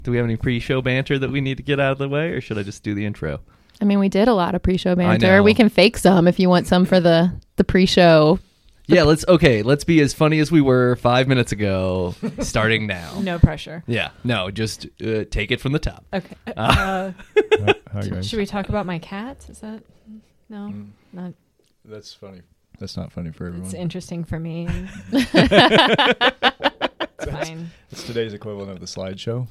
Do we have any pre-show banter that we need to get out of the way, or should I just do the intro? I mean, we did a lot of pre-show I banter. know. We can fake some if you want some for the pre-show. Yeah, let's be as funny as we were 5 minutes ago, starting now. No pressure. Yeah, no, just take it from the top. Okay. Hi, guys. Should we talk about my cat? Is that no? Not. That's funny. That's not funny for everyone. It's interesting for me. Fine. It's today's equivalent of the slideshow.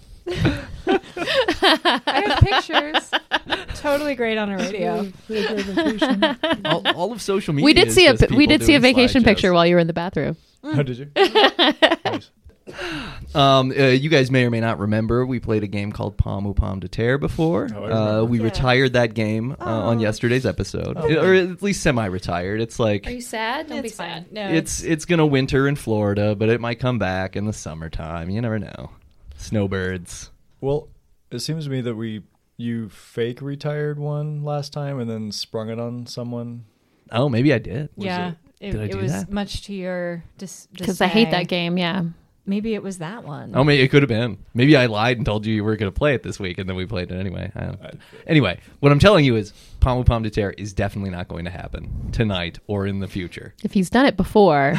I have pictures. Totally great on a radio. All of social media. We did is see just we people did see a doing vacation slideshows. picture while you were in the bathroom. Oh, did you? Nice. You guys may or may not remember we played a game called Pomme ou Pomme de Terre before. Oh, I remember. We Yeah. retired that game on yesterday's episode, Oh. or at least semi-retired. It's like you sad? It's fine. No, it's gonna winter in Florida, but it might come back in the summertime. You never know. Snowbirds. Well, it seems to me that you fake retired one last time and then sprung it on someone. Oh, maybe I did. yeah. Did I It do was that? much to your Because I hate that game. Yeah. Maybe it was that one. Oh, maybe it could have been. Maybe I lied and told you were going to play it this week, and then we played it anyway. I don't know. Anyway, what I'm telling you is Pomme ou Pomme de Terre is definitely not going to happen tonight or in the future. If he's done it before,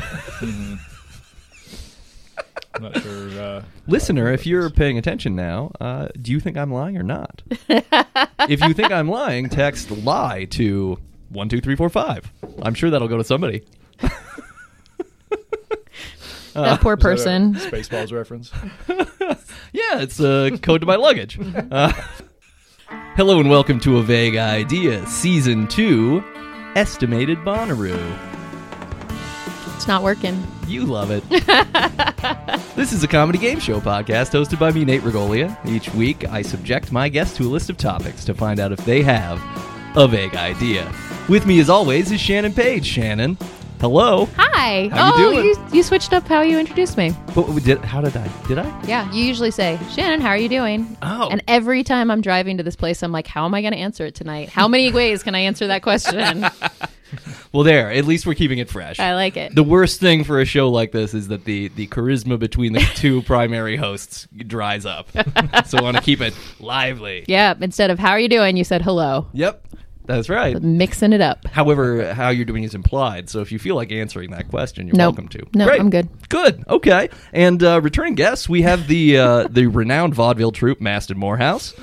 I'm not sure. Listener, if you're paying attention now, do you think I'm lying or not? If you think I'm lying, text lie to 12345. I'm sure that'll go to somebody. that poor is that a person. Spaceballs reference. Yeah, it's a code to my luggage. Hello and welcome to A Vague Idea, Season 2, Estimated Bonnaroo. It's not working. You love it. This is a comedy game show podcast hosted by me, Nate Regolia. Each week, I subject my guests to a list of topics to find out if they have a vague idea. With me, as always, is Shannon Page. Shannon, hello. Hi. How you doing? You switched up how you introduced me. How did I? Did I? Yeah, you usually say, Shannon, how are you doing? Oh. And every time I'm driving to this place, I'm like, how am I going to answer it tonight? How many ways can I answer that question? Well, there. At least we're keeping it fresh. I like it. The worst thing for a show like this is that the charisma between the two primary hosts dries up. So I want to keep it lively. Yeah, instead of how are you doing, you said hello. Yep, that's right. Mixing it up. However, how you're doing is implied. So if you feel like answering that question, you're Nope. welcome to. No, Great. I'm good. Good. Okay. And returning guests, we have the renowned vaudeville troupe Mast and Morehouse,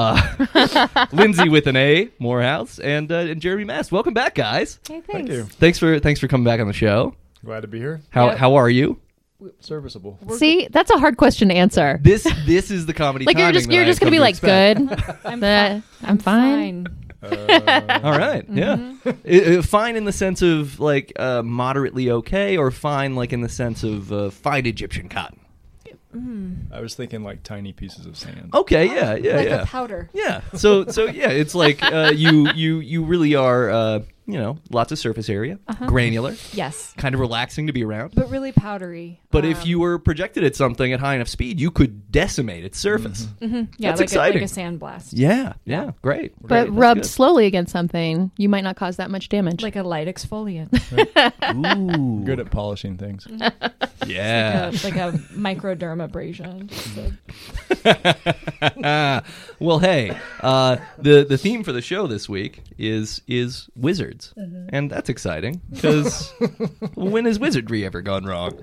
Lindsay with an A Morehouse, and Jeremy Mast. Welcome back, guys. Hey, thanks. Thank you. Thanks for coming back on the show. Glad to be here. Yep. How are you? Serviceable. See, that's a hard question to answer. This is the comedy. Like you're timing just that I've gonna be come like expect. good. I'm fine. All right. Yeah. Fine in the sense of like moderately okay, or fine like in the sense of fine Egyptian cotton. I was thinking like tiny pieces of sand. Okay. Yeah. Yeah. Like yeah. a powder. Yeah. So yeah, it's like you really are lots of surface area, granular, Yes. kind of relaxing to be around. But really powdery. But if you were projected at something at high enough speed, you could decimate its surface. yeah, That's like exciting. like a sandblast. Yeah. Yeah. Great. But Great. That's rubbed good. slowly against something, you might not cause that much damage. Like a light exfoliant. Ooh. Good at polishing things. Yeah. like a microdermabrasion. Well, hey, the theme for the show this week is wizards, and that's exciting because when has wizardry ever gone wrong?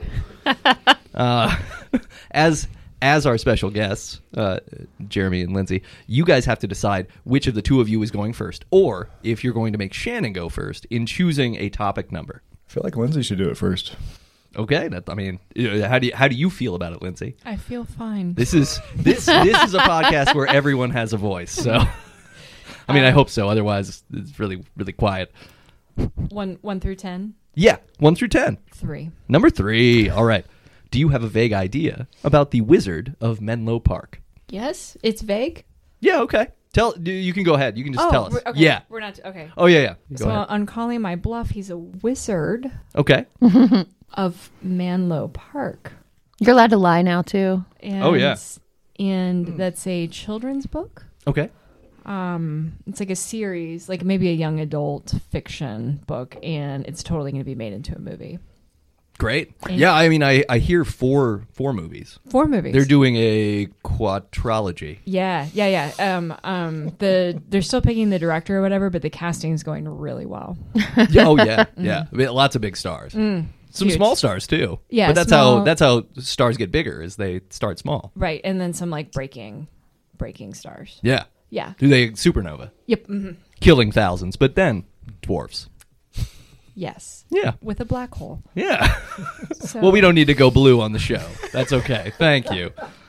As our special guests, Jeremy and Lindsay, you guys have to decide which of the two of you is going first, or if you're going to make Shannon go first in choosing a topic number. I feel like Lindsay should do it first. Okay, how do you feel about it, Lindsay? I feel fine. This is a podcast where everyone has a voice. So, I mean, I hope so. Otherwise, it's really, really quiet. 1 through 10? Yeah, 1 through 10. 3. Number 3. All right. Do you have a vague idea about the Wizard of Menlo Park? Yes? It's vague? Yeah. Okay. You can go ahead. You can just tell us. Okay. Yeah. We're not. Okay. Oh yeah. Go So ahead. on calling my bluff, he's a wizard Okay. of Menlo Park. You're allowed to lie now too. And, Oh, yeah. And that's a children's book. Okay. It's like a series, like maybe a young adult fiction book, and it's totally going to be made into a movie. Great. Yeah, I mean, I hear four movies. 4 movies. They're doing a quadrilogy. Yeah. They're still picking the director or whatever, but the casting's going really well. Yeah, oh yeah, yeah. I mean, lots of big stars. Some Huge. small stars too. Yeah, but small- that's how stars get bigger. Is they start small. Right, and then some like breaking stars. Yeah. Yeah. Do they supernova? Yep. Killing thousands, but then dwarfs. Yes. Yeah. With a black hole. Yeah. So, Well, we don't need to go blue on the show. That's okay. Thank you.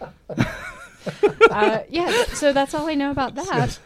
Yeah. So that's all I know about that.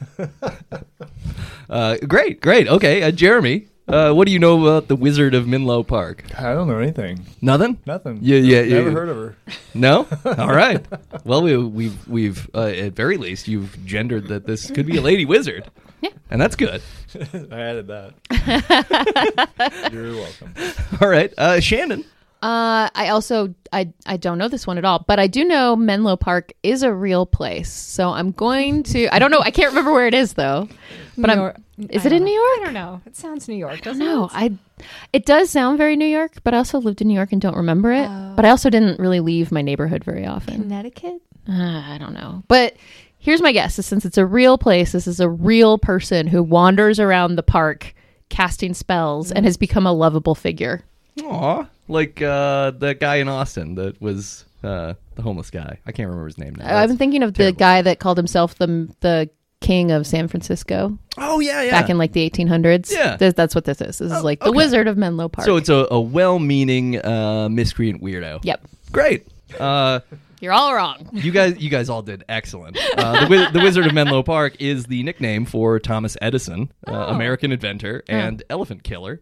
Great. Okay, Jeremy, what do you know about the Wizard of Menlo Park? I don't know anything. Nothing. Nothing. Yeah. Never heard of her. No. All right. Well, we've at very least you've gendered that this could be a lady wizard. Yeah. And that's good. I added that. You're welcome. All right, Shannon. I also I don't know this one at all, but I do know Menlo Park is a real place. So I'm going to. I don't know. I can't remember where it is though. But is it in New York? I don't know. It sounds New York, doesn't No, it? it does sound very New York, but I also lived in New York and don't remember it. But I also didn't really leave my neighborhood very often. Connecticut? I don't know. But here's my guess. Since it's a real place, this is a real person who wanders around the park casting spells and has become a lovable figure. Aw, like the guy in Austin that was the homeless guy. I can't remember his name now. I'm thinking of the guy that called himself the king of San Francisco Oh yeah. back in like the 1800s. Yeah. That's what this is. This is like the okay. Wizard of Menlo Park. So it's a well-meaning miscreant weirdo. Yep. Great. You're all wrong. You guys all did excellent. The Wizard of Menlo Park is the nickname for Thomas Edison, American inventor and elephant killer.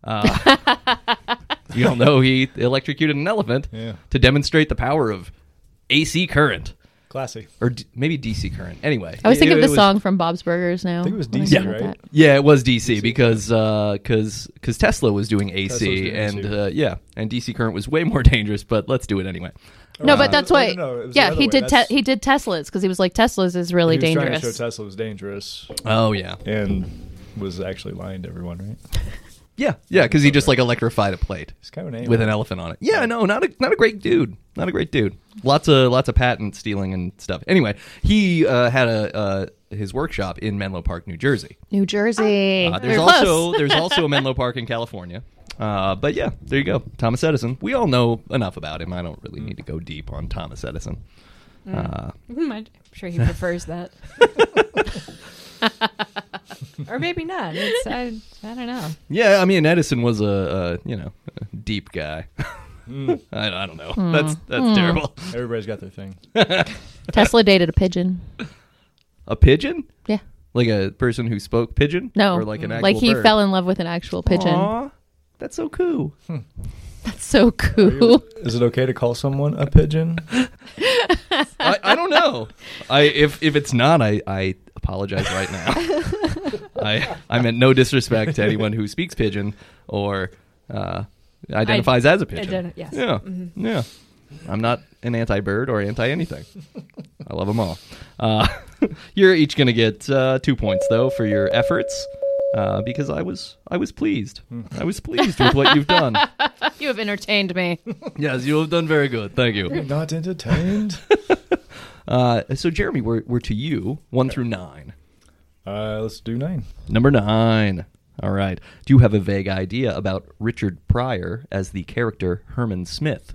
You don't know he electrocuted an elephant to demonstrate the power of AC current. Classy. Or maybe DC current. Anyway. I was thinking of it the was- song from Bob's Burgers now. I think it was when DC, heard right? that. Yeah, it was DC because Tesla was doing AC doing and AC. and DC current was way more dangerous, but let's do it anyway. No, but that's why. No, it was the Yeah, other he way. did. That's- He did Teslas because he was like Teslas is really he was dangerous. trying to show Tesla was dangerous Oh yeah. and was actually lying to everyone, right? Yeah, because he just like electrified a plate He's kind of an animal. with an elephant on it. Yeah, no, not a great dude. Not a great dude. Lots of patent stealing and stuff. Anyway, he had his workshop in Menlo Park, New Jersey. New Jersey. There's We're also close. there's also a Menlo Park in California. But yeah, there you go. Thomas Edison. We all know enough about him. I don't really need to go deep on Thomas Edison. I'm sure he prefers that. Or maybe not. I don't know. Yeah, I mean Edison was a deep guy. I don't know. That's terrible. Everybody's got their thing. Tesla dated a pigeon. A pigeon? Yeah. Like a person who spoke pigeon? No. Or like an actual Like he bird? fell in love with an actual pigeon. Aw, that's so cool. That's so cool. Is it okay to call someone a pigeon? I don't know. If it's not, I apologize right now. I meant no disrespect to anyone who speaks pigeon or identifies as a pigeon. Yes. Yeah, yeah. I'm not an anti-bird or anti-anything. I love them all. You're each going to get 2 points though for your efforts because I was pleased. I was pleased with what you've done. You have entertained me. Yes, you have done very good. Thank you. Not entertained? So Jeremy, we're to you 1 through 9. Let's do 9. Number 9. All right. Do you have a vague idea about Richard Pryor as the character Herman Smith?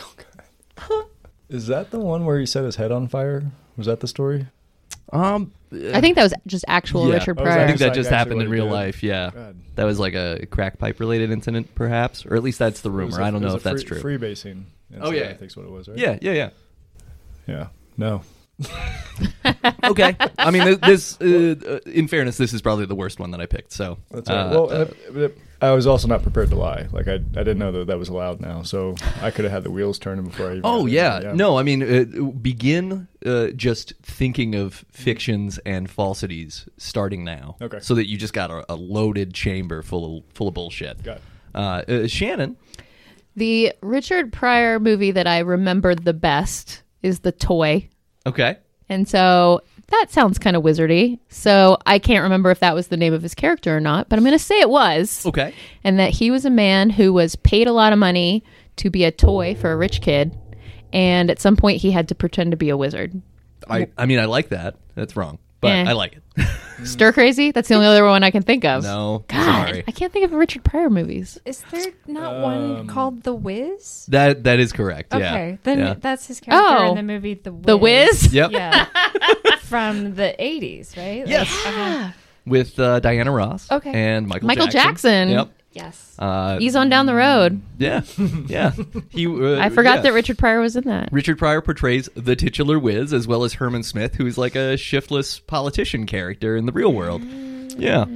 Is that the one where he set his head on fire? Was that the story? I think that was just actual Yeah. Richard Oh, was that I Pryor. think that Like just actually happened what in he real did? life. Yeah, God. that was like a crack pipe related incident, perhaps, or at least that's the rumor. I don't know if that's true. Freebasing. Oh, yeah. I think's what it was, right? Yeah. Yeah. No. Okay. I mean, this in fairness, this is probably the worst one that I picked. So That's right. Well, I was also not prepared to lie. Like I didn't know that was allowed now, so I could have had the wheels turning before I even. Oh got yeah. in. No, I mean, begin just thinking of fictions and falsities starting now. Okay. So that you just got a loaded chamber full of bullshit. Got Shannon. The Richard Pryor movie that I remember the best is The Toy. Okay. And so that sounds kind of wizardy. So I can't remember if that was the name of his character or not, but I'm going to say it was. Okay. And that he was a man who was paid a lot of money to be a toy for a rich kid, and at some point he had to pretend to be a wizard. I mean, I like that. That's wrong, but I like it. Stir Crazy? That's the only other one I can think of. No, God, sorry. I can't think of Richard Pryor movies. Is there not one called The Wiz? That is correct. Yeah. Okay, then Yeah. that's his character Oh. in the movie The Wiz. The Wiz? Yep. Yeah. From the 80s, right? Yes. With Diana Ross. Okay. And Michael Michael Jackson. Yep. Yes. He's on Down the Road. Yeah. Yeah. He. I forgot yeah. that Richard Pryor was in that. Richard Pryor portrays the titular Wiz, as well as Herman Smith, who's like a shiftless politician character in the real world. Yeah.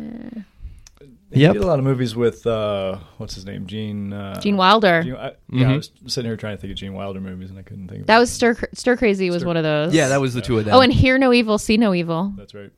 He Yep. did a lot of movies with what's his name, Gene Wilder. I was sitting here trying to think of Gene Wilder movies, and I couldn't think of That it. was Stir Crazy was one of those. Yeah, that was the two of them. Oh, and Hear No Evil, See No Evil. That's right.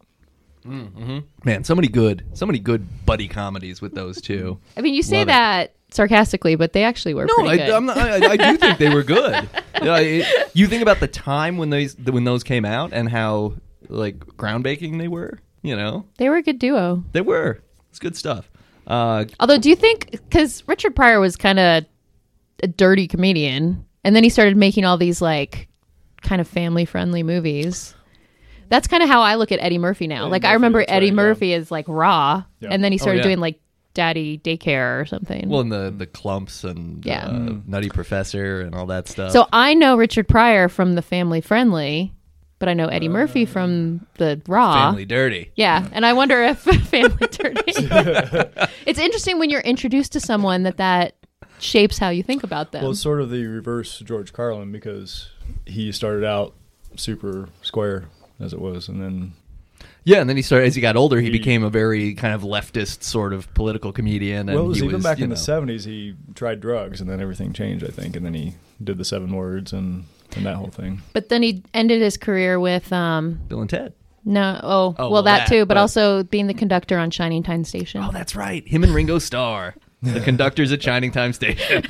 Man, so many good buddy comedies with those two. I mean, you say Love it. that sarcastically, but they actually were No, pretty good. I'm not, I do think they were good. You think about the time when those came out and how like groundbreaking they were. You know, They were a good duo. they were. It's good stuff. Although, do you think, because Richard Pryor was kind of a dirty comedian, and then he started making all these like kind of family-friendly movies. That's kind of how I look at Eddie Murphy now. Eddie Like, I Murphy, remember that's Eddie right, Murphy as like raw, Yeah. and then he started yeah. doing like Daddy Daycare or something. Well, and the Clumps and Yeah. Nutty Professor and all that stuff. So I know Richard Pryor from the Family Friendly, but I know Eddie Murphy from the Raw. Family Dirty. Yeah, and I wonder if Family Dirty. It's interesting when you're introduced to someone that shapes how you think about them. Well, it's sort of the reverse George Carlin, because he started out super square as it was, and then Yeah, and then as he got older, he became a very kind of leftist sort of political comedian. And well, it was he even back in the know. 70s. He tried drugs, and then everything changed, I think, and then he did the 7 words and that whole thing. But then he ended his career with Bill and Ted. well, that too, but also being the conductor on Shining Time Station. Oh, that's right. Him and Ringo Starr, the conductors at Shining Time Station.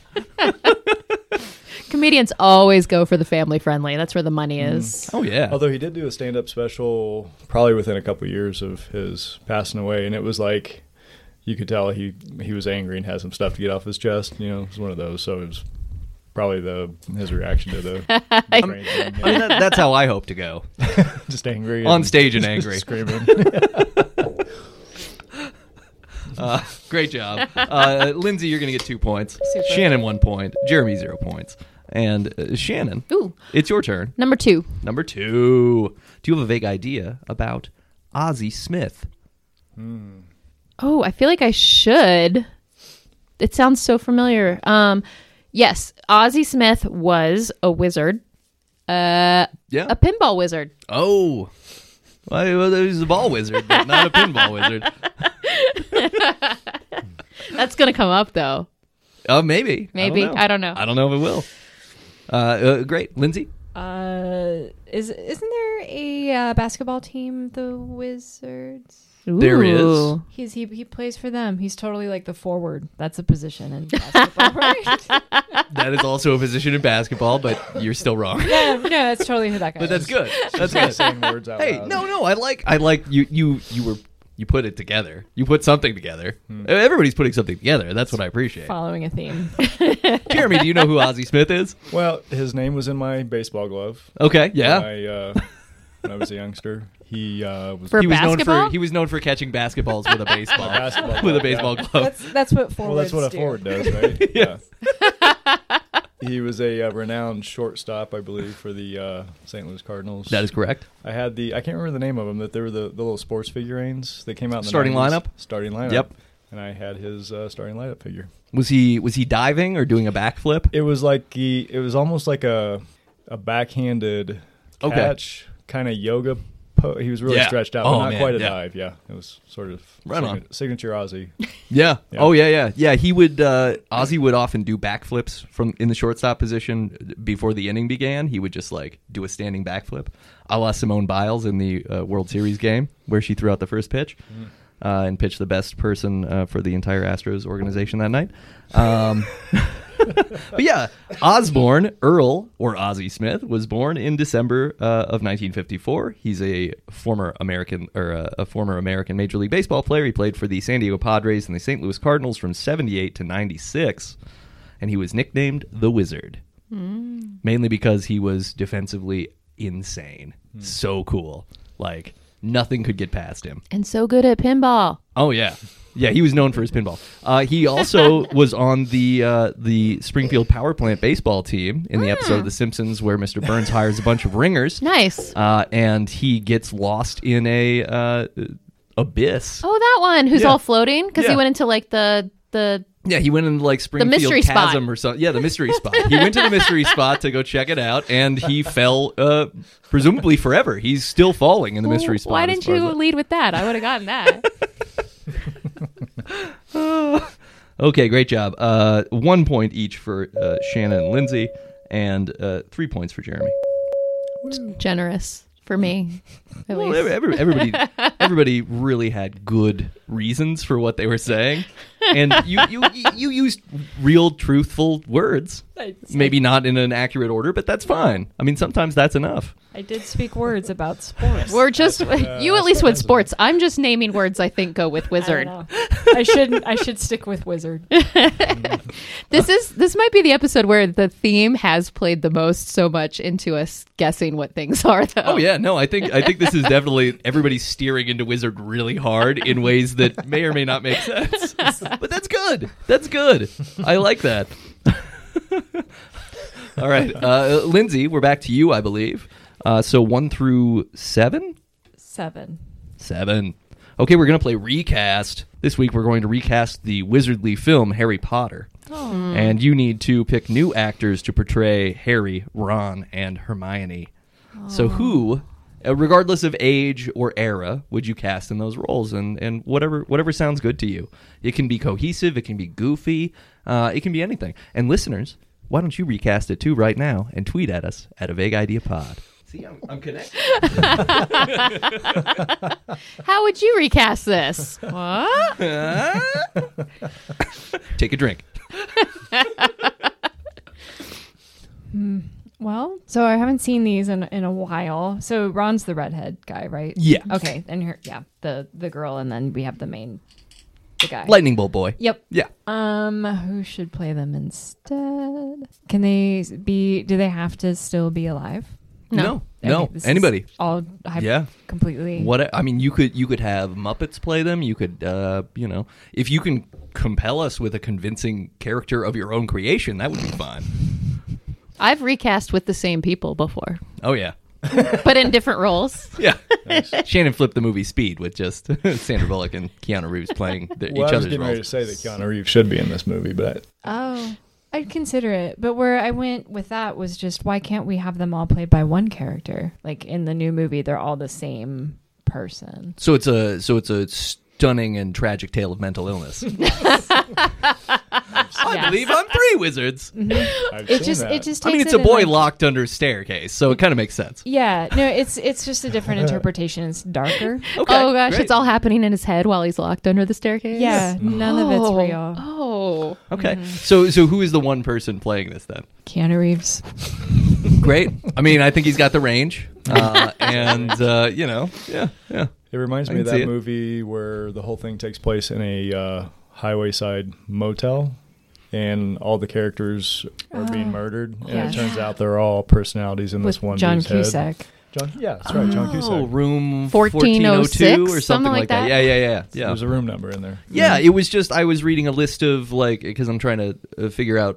Comedians always go for the family friendly. That's where the money is. Oh, yeah. Although he did do a stand-up special probably within a couple of years of his passing away, and it was like you could tell he was angry and had some stuff to get off his chest. You know, it was one of those. So it was probably his reaction to the brain thing, I mean, that's how I hope to go. just angry On stage and angry. screaming. Great job. Lindsay, you're going to get 2 points. Super. Shannon, 1 point. Jeremy, 0 points. And Shannon, Ooh. it's your turn. Number 2. Number 2. Do you have a vague idea about Ozzie Smith? Oh, I feel like I should. It sounds so familiar. Yes, Ozzie Smith was a wizard. Yeah. A pinball wizard. Oh. Well, he was a ball wizard, but not a pinball wizard. That's going to come up, though. Maybe. Maybe. I don't know. I don't know if it will. Great. Lindsay? Isn't there a basketball team, the Wizards? There is. Ooh. He plays for them. He's totally like the forward. That's a position in basketball, right? That is also a position in basketball, but you're still wrong. No, that's totally who that guy But that's is. good. That's Just good. saying words out Hey, loud. no, I like you put it together. You put something together. Everybody's putting something together. That's what I appreciate. Following a theme. Jeremy, do you know who Ozzie Smith is? Well, his name was in my baseball glove. Okay, yeah. When I was a youngster, he was. For He was basketball? known for catching basketballs with a baseball basketball with a glove, baseball yeah. glove. That's what Well, forwards that's what a do. forward does, right? Yeah. He was a renowned shortstop, I believe, for the St. Louis Cardinals. That is correct. I had I can't remember the name of them, but they were the little sports figurines that came out in the Starting 90s. lineup? Starting lineup. Yep. And I had his starting lineup figure. Was he diving or doing a backflip? It was like it was almost like a backhanded Okay. catch, kind of yoga. He was really Yeah. stretched out, Oh, but not man, quite a yeah. dive. Yeah, it was sort of Right on. signature Ozzy. Yeah. Yeah. Oh yeah. He would. Ozzie would often do backflips in the shortstop position before the inning began. He would just like do a standing backflip, a la Simone Biles in the World Series game where she threw out the first pitch and pitched the best person for the entire Astros organization that night. But yeah, Osborne Earl, or Ozzie Smith, was born in December of 1954. He's a former American Major League Baseball player. He played for the San Diego Padres and the St. Louis Cardinals from 78 to 96. and he was nicknamed the Wizard. Mainly because he was defensively insane. So cool. Like, nothing could get past him. And so good at pinball. Oh, yeah. Yeah, he was known for his pinball. He also was on the Springfield Power Plant baseball team in the episode of The Simpsons where Mr. Burns hires a bunch of ringers. Nice. And he gets lost in a abyss. Oh, that one who's Yeah. all floating because he Yeah. went into like the Yeah, he went into like Springfield mystery spot. Chasm or something. Yeah, the mystery spot. He went to the mystery spot to go check it out, and he fell, presumably forever. He's still falling in the mystery spot. Why as didn't far as you I- lead with that? I would have gotten that. Okay, great job. 1 point each for Shannon and Lindsay, and 3 points for Jeremy. Generous for me, at Well, least. everybody really had good reasons for what they were saying, and you used real, truthful words. Maybe not in an accurate order, but that's fine. I mean, sometimes that's enough. I did speak words about sports. We're just you at least went sports. I'm just naming words I think go with I wizard. don't know. I should stick with wizard. This might be the episode where the theme has played the most so much into us guessing what things are though. Oh yeah, no, I think this is definitely everybody steering into Wizard really hard in ways that may or may not make sense. But that's good. That's good. I like that. All right, Lindsay, we're back to you, I believe. So 1 through 7? 7. 7. Okay, we're going to play Recast. This week we're going to recast the wizardly film Harry Potter. And you need to pick new actors to portray Harry, Ron, and Hermione. So who, regardless of age or era, would you cast in those roles? And whatever sounds good to you. It can be cohesive, it can be goofy, it can be anything. And listeners, why don't you recast it too right now and tweet at us at A Vague Idea Pod. See, I'm connected. How would you recast this? What? Take a drink. Well, so I haven't seen these in a while. So Ron's the redhead guy, right? Yeah. Okay, and here, yeah, the girl, and then we have the guy. Lightning Bolt boy. Yep. Yeah. Who should play them instead? Can they be? Do they have to still be alive? No. Okay, this is Anybody. All Yeah. completely. I mean, you could have Muppets play them. You could, if you can compel us with a convincing character of your own creation, that would be fine. I've recast with the same people before, Oh yeah, but in different roles. yeah. Shannon flipped the movie Speed with just Sandra Bullock and Keanu Reeves playing Well, each I was other's getting ready to roles. say that Keanu Reeves should be in this movie, but Oh, I'd consider it. But where I went with that was just why can't we have them all played by one character? Like in the new movie, they're all the same person. So it's a stunning and tragic tale of mental illness. I believe I'm 3 wizards. I've It seen just that. it just I mean, takes it's a it in, boy like- locked under a staircase, so it kind of makes sense. Yeah, no, it's just a different interpretation. It's darker. Okay, Oh gosh, great. it's all happening in his head while he's locked under the staircase. Yeah, none of it's real. Oh, Okay, so who is the one person playing this then? Keanu Reeves. Great. I mean, I think he's got the range, and yeah. It reminds I me of can see that it. movie where the whole thing takes place in a highway side motel, and all the characters are being murdered, and yeah. it turns out they're all personalities in this With one John dude's head. Cusack. Yeah, that's right, John Oh, Cusack. room 1406, 1402 or something like that. Yeah. There's a room number in there. Yeah, it was just I was reading a list of because I'm trying to figure out.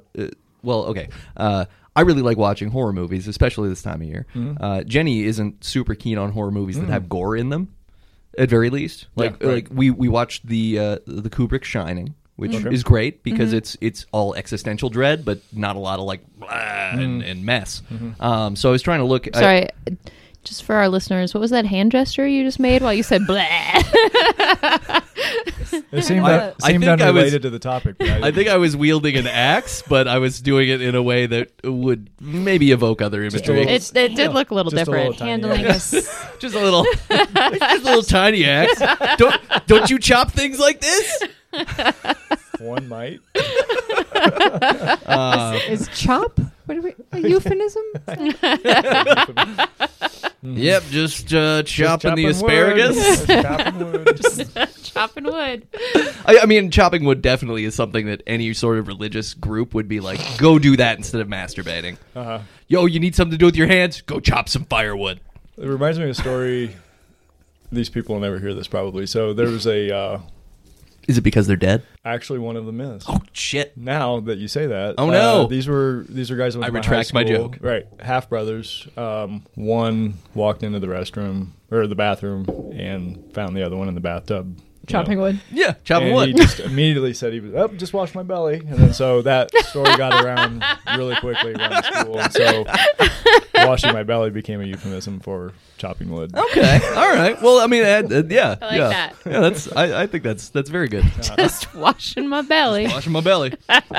I really like watching horror movies, especially this time of year. Jenny isn't super keen on horror movies that have gore in them, at very least. Like Yeah, right. we watched the Kubrick Shining, which Okay. is great because it's all existential dread, but not a lot of like blah and mess. So I was trying to look. sorry. Just for our listeners, what was that hand gesture you just made while you said blah? It seemed, I think I was- unrelated to the topic. But I think I was wielding an axe, but I was doing it in a way that would maybe evoke other Just a imagery. little- It did look a little Just a little different. tiny Handling axe. us. Just a little, just a little tiny axe. Don't you chop things like this? One might. Is chop What are we? A euphemism? Yep, just chopping chopping the wood. asparagus. Just chopping wood. Chopping wood. I mean, chopping wood definitely is something that any sort of religious group would be like, go do that instead of masturbating. Uh-huh. Yo, you need something to do with your hands? Go chop some firewood. It reminds me of a story. These people will never hear this probably. So there was Is it because they're dead? actually one of them is. Oh, shit. Now that you say that, Oh, no. these are guys. That went I to my retract high my school. joke. Right, half brothers. One walked into the restroom or the bathroom and found the other one in the bathtub Chopping wood. Yeah, chopping and wood. he just immediately said he was just washed my belly, and then so that story got around really quickly around school, and so washing my belly became a euphemism for chopping wood. Okay, all right. Well, I mean, yeah, I like that. Yeah, that's. I think that's very good. Just washing my belly. Washing my belly.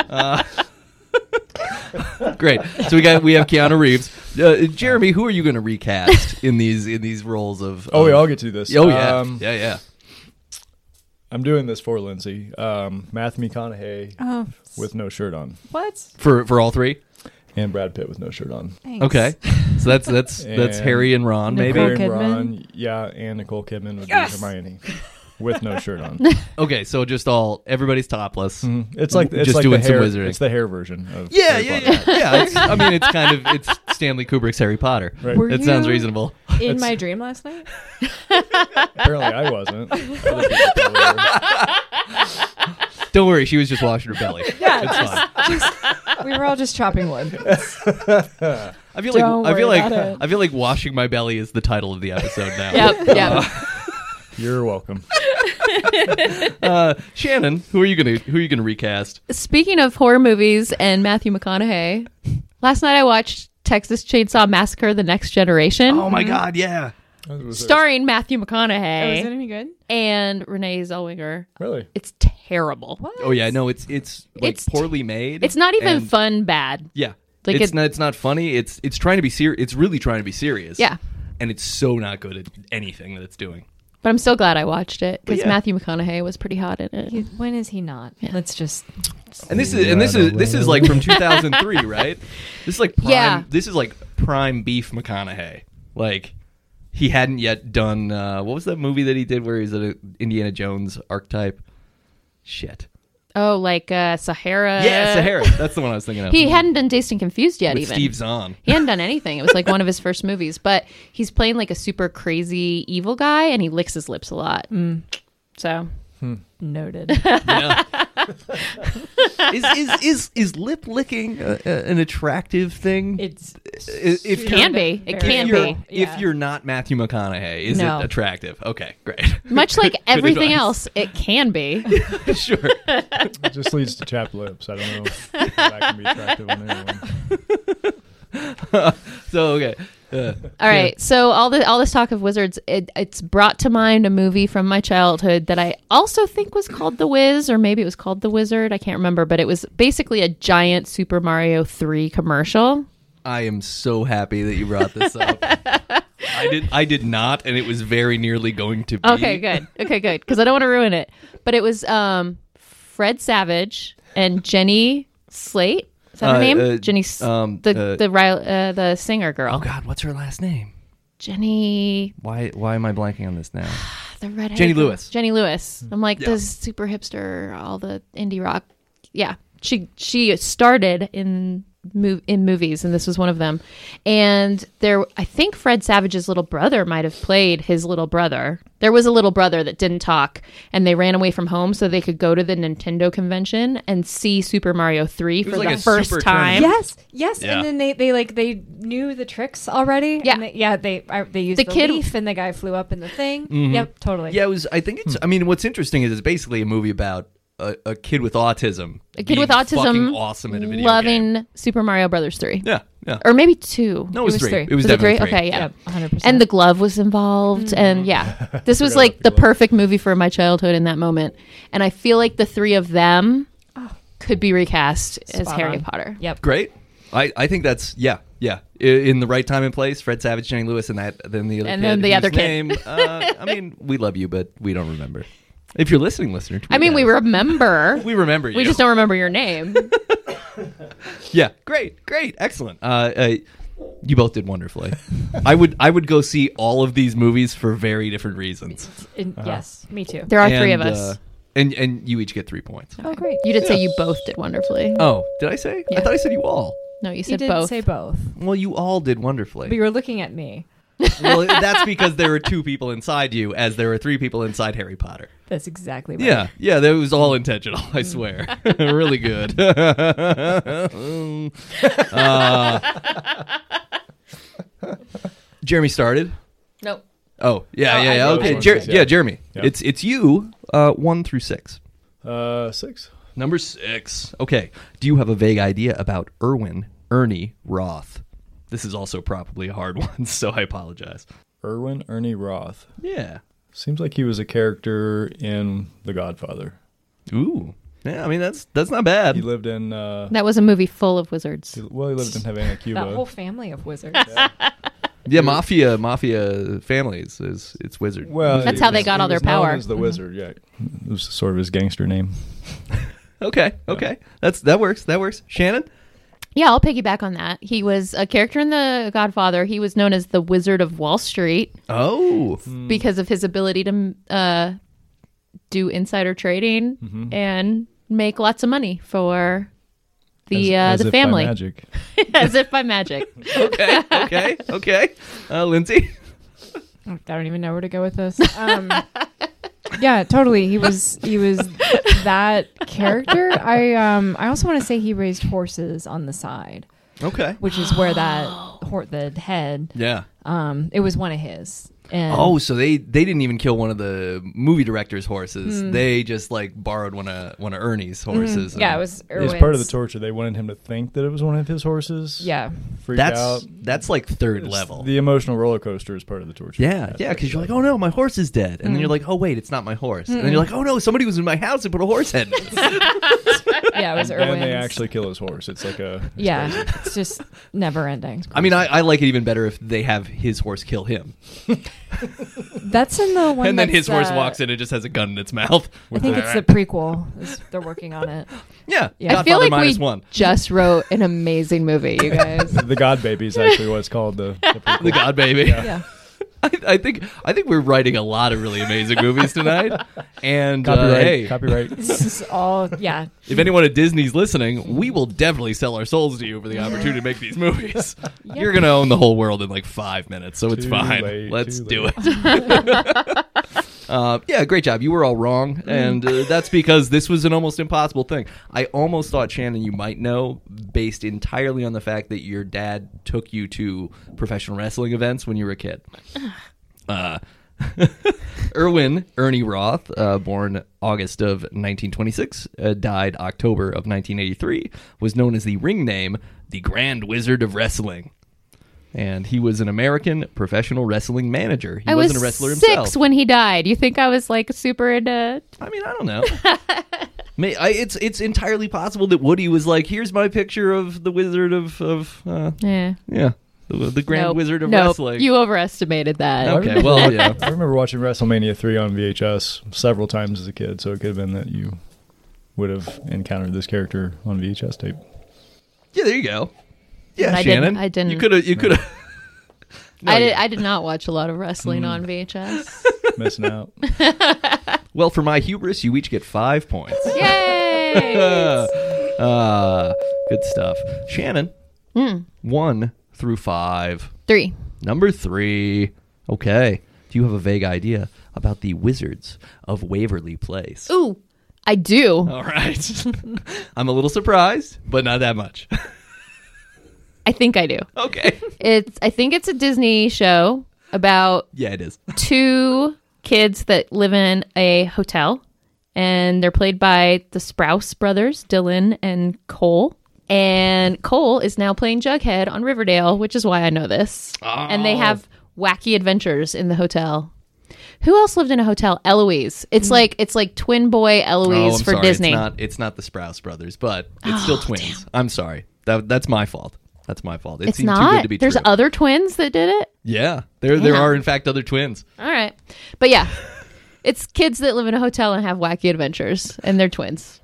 Great. So we have Keanu Reeves. Jeremy, who are you going to recast in these roles of? Oh, we all get to do this. Oh yeah, yeah. I'm doing this for Lindsay. Matthew McConaughey Oh, with no shirt on, what? For all three. and Brad Pitt with no shirt on. Thanks. Okay, so that's And Harry and Ron, maybe. Nicole Harry and Kidman? Ron, yeah, and Nicole Kidman would Yes! be Hermione with no shirt on. Okay, so just everybody's topless. It's like Just like doing the some hair, wizarding. It's the hair version of Yeah, Harry yeah, Potter. yeah, yeah. I mean, it's Stanley Kubrick's Harry Potter. Right. Were That sounds you reasonable. In my dream last night? Apparently, I wasn't. Other people probably were. Don't worry, she was just washing her belly. Yeah, It's fine. we were all just chopping wood. I feel like Don't worry about it. I feel like washing my belly is the title of the episode now. Yep. You're welcome. Shannon, who are you gonna recast? Speaking of horror movies and Matthew McConaughey, last night I watched Texas Chainsaw Massacre: The Next Generation, Oh my God, yeah. starring Matthew Oh, is it McConaughey any good? and Renee Zellweger. Really? It's terrible. What? Oh yeah, no, it's like It's poorly made. It's not even and- fun bad. Yeah, Like it's not funny. It's trying to be serious. It's really trying to be serious. Yeah. and it's so not good at anything that it's doing. But I'm so glad I watched it because yeah. Matthew McConaughey was pretty hot in it. When is he not? Let's just. And this is like from 2003, right? This is like prime, Yeah. This is like prime beef McConaughey. Like he hadn't yet done what was that movie that he did where he's an Indiana Jones archetype? Shit. Oh, like Sahara. Yeah, Sahara. That's the one I was thinking of. He hadn't done Dazed and Confused yet. with even Steve Zahn. He hadn't done anything. It was like one of his first movies, but he's playing like a super crazy evil guy, and he licks his lips a lot. So Noted. Yeah. is lip licking an attractive thing? It's If you're- can be. It Very can you're- be. Yeah. If you're not Matthew McConaughey, is No. it attractive? Okay, great. Much like everything advice. else, it can be. Sure. It just leads to chapped lips. I don't know if that can be attractive on anyone. So okay. All right. So all this talk of wizards, it's brought to mind a movie from my childhood that I also think was called The Wiz, or maybe it was called The Wizard. I can't remember, but it was basically a giant Super Mario 3 commercial. I am so happy that you brought this up. I did not, and it was very nearly going to be. Okay, good. Okay, good. Because I don't want to ruin it. But it was Fred Savage and Jenny Slate. Is that her name? Jenny, the singer girl. Oh God, what's her last name? Jenny, Why am I blanking on this now? the redhead. Jenny girl. Lewis. Jenny Lewis. I'm like Yeah. this super hipster, all the indie rock. Yeah, she started in movies, and this was one of them. And I think Fred Savage's little brother might have played his little brother. There was a little brother that didn't talk, and they ran away from home so they could go to the Nintendo convention and see Super Mario 3 for was like the a first super time. tournament. yes. Yeah. And then they knew the tricks already. Yeah. And they used The the kid- leaf, and the guy flew up in the thing. Mm-hmm. Yep, totally. Yeah, it was. I think it's. I mean, what's interesting is it's basically a movie about a kid with autism. A kid being with autism fucking awesome at a video loving game. Super Mario Brothers 3. Yeah, yeah. Or maybe 2. No, it was was 3. three. It was Was it 3? definitely 3. Okay, yeah. Yep, 100%. And the glove was involved, and yeah, this was Forgot like about the the glove. perfect movie for my childhood in that moment. And I feel like the three of them could be recast as Spot Harry on. Potter. Yep. Great. I think that's yeah. In the right time and place, Fred Savage, Jenny Lewis, and then the other And kid then the whose other kid. name, I mean, we love you, but we don't remember. If you're listening, listener, tweet I mean, at we us. remember. We remember you. We just don't remember your name. Yeah, great, excellent. You both did wonderfully. I would go see all of these movies for very different reasons. Yes, me too. There are three of us. And you each get 3 points. Oh, great. You did say you both did wonderfully. Oh, did I say? Yeah. I thought I said you all. No, you You said did both. say both, Well, you all did wonderfully. but you were looking at me. Well, that's because there were 2 people inside you, as there were 3 people inside Harry Potter. That's exactly right. Yeah, that was all intentional. I swear, really good. Jeremy started. Nope. Oh, yeah. I Okay, was one, yeah, Jeremy. Yeah. It's you. 1 through 6. 6. Number 6. Okay. Do you have a vague idea about Ernie Roth? This is also probably a hard one, so I apologize. Ernie Roth. Yeah. Seems like he was a character in The Godfather. Ooh. Yeah, I mean, that's not bad. He lived in, That was a movie full of wizards. he lived in Havana, Cuba. That whole family of wizards. Yeah, mafia families it's wizard. Well, That's how they got he all their was known power. as the wizard, yeah. It was sort of his gangster name. Okay. That works. Shannon? Yeah, I'll piggyback on that. He was a character in The Godfather. He was known as the Wizard of Wall Street Oh. because of his ability to do insider trading and make lots of money for the As the if by family, magic. as if by magic. Okay. Lindsay? I don't even know where to go with this. Yeah, totally. He was that character. I also want to say he raised horses on the side, Okay. which is where that the head. Yeah. It was one of his. And Oh, so they didn't even kill one of the movie director's horses. They just like borrowed one of Ernie's horses. yeah, it and was As Irwin's. part of the torture, they wanted him to think that it was one of his horses. Yeah, Freak out. That's like third It's level. The emotional roller coaster is part of the torture. Yeah, because you're like, oh no, my horse is dead, and then you're like, oh wait, it's not my horse, and then you're like, oh no, somebody was in my house and put a horse head in it. yeah, it was And Irwin's. they actually kill his horse. It's like a... Yeah, it's just never ending. I mean, I like it even better if they have his horse kill him, That's in the one. and then that's, his horse walks in and just has a gun in its mouth. I think it's the prequel. They're working on it. Yeah, Yeah. I feel Godfather like we -1. just wrote an amazing movie, you guys. The God Baby is actually what it's called. The prequel. The God Baby. Yeah. I think we're writing a lot of really amazing movies tonight. And Copyright. hey, Copyright. This is all. Yeah. if anyone at Disney's listening, we will definitely sell our souls to you for the opportunity to make these movies. You're gonna own the whole world in like 5 minutes, so it's Too fine. late, Let's too do late. it. Yeah, great job. You were all wrong, and that's because this was an almost impossible thing. I almost thought, Shannon, you might know, based entirely on the fact that your dad took you to professional wrestling events when you were a kid. Ernie Roth, born August of 1926, died October of 1983, was known as the ring name, the Grand Wizard of Wrestling. And he was an American professional wrestling manager. He I was wasn't a wrestler 6 himself. when he died. You think I was like super into? I mean, I don't know. It's entirely possible that Woody was like, "Here's my picture of the Wizard of Yeah. the Grand Nope. Wizard of Nope. Wrestling." You overestimated that. Okay, well, yeah. I remember watching WrestleMania 3 on VHS several times as a kid, so it could have been that you would have encountered this character on VHS tape. Yeah, there you go. Yeah, I Shannon. didn't- I didn't. You could have. I did not watch a lot of wrestling on VHS. Missing out. Well, for my hubris, you each get 5 points. Yay! Good stuff. Shannon, 1 through 5. 3. Number 3. Okay. Do you have a vague idea about the Wizards of Waverly Place? Ooh, I do. All right. I'm a little surprised, but not that much. I think I do. Okay. I think it's a Disney show about Yeah, it is. 2 kids that live in a hotel, and they're played by the Sprouse brothers, Dylan and Cole. And Cole is now playing Jughead on Riverdale, which is why I know this. And they have wacky adventures in the hotel. Who else lived in a hotel? Eloise. It's like twin boy Eloise I'm for sorry. Disney. It's not the Sprouse brothers, but it's still twins. I'm sorry. That's my fault. That's my fault. It It's seemed too not. good to be There's true. other twins that did it. Yeah, there Yeah. are in fact other twins. All right, but yeah, it's kids that live in a hotel and have wacky adventures, and they're twins.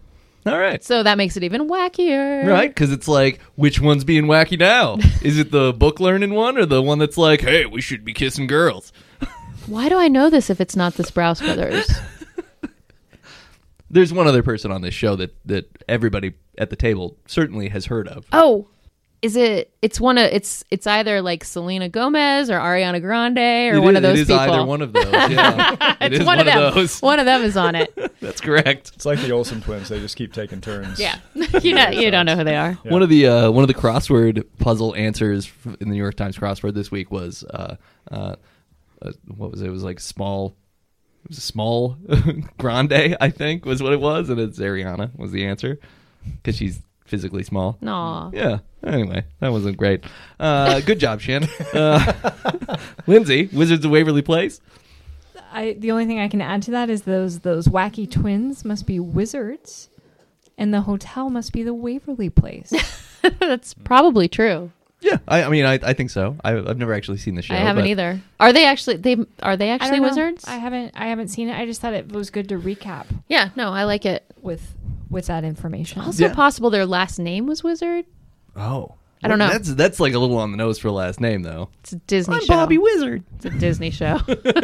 All right. So that makes it even wackier. Right, because it's like, which one's being wacky now? Is it the book learning one or the one that's like, hey, we should be kissing girls? Why do I know this if it's not the Sprouse brothers? There's one other person on this show that everybody at the table certainly has heard of. Oh, is it? It's either like Selena Gomez or Ariana Grande or one of those It is people. either one of those. Yeah, it It's is one of them. those. One of them is on it. That's correct. It's like the Olsen twins. They just keep taking turns. Yeah, you don't know who they are. Yeah. One of the crossword puzzle answers in the New York Times crossword this week was what was it? It was like small. It was a small grande, I think, was what it was, and it's Ariana was the answer because she's physically small. Aw. Yeah. Anyway, that wasn't great. Good job, Shannon. Lindsay, Wizards of Waverly Place. The only thing I can add to that is those wacky twins must be wizards, and the hotel must be the Waverly Place. That's probably true. Yeah, I mean, I think so. I've never actually seen the show. I haven't but either. Are they actually I don't know. wizards? I haven't seen it. I just thought it was good to recap Yeah, no, I like it. with that information. Also Yeah. possible their last name was Wizard. Oh, I don't know. That's like a little on the nose for a last name, though. It's a Disney I'm show. Bobby Wizard. It's a Disney show.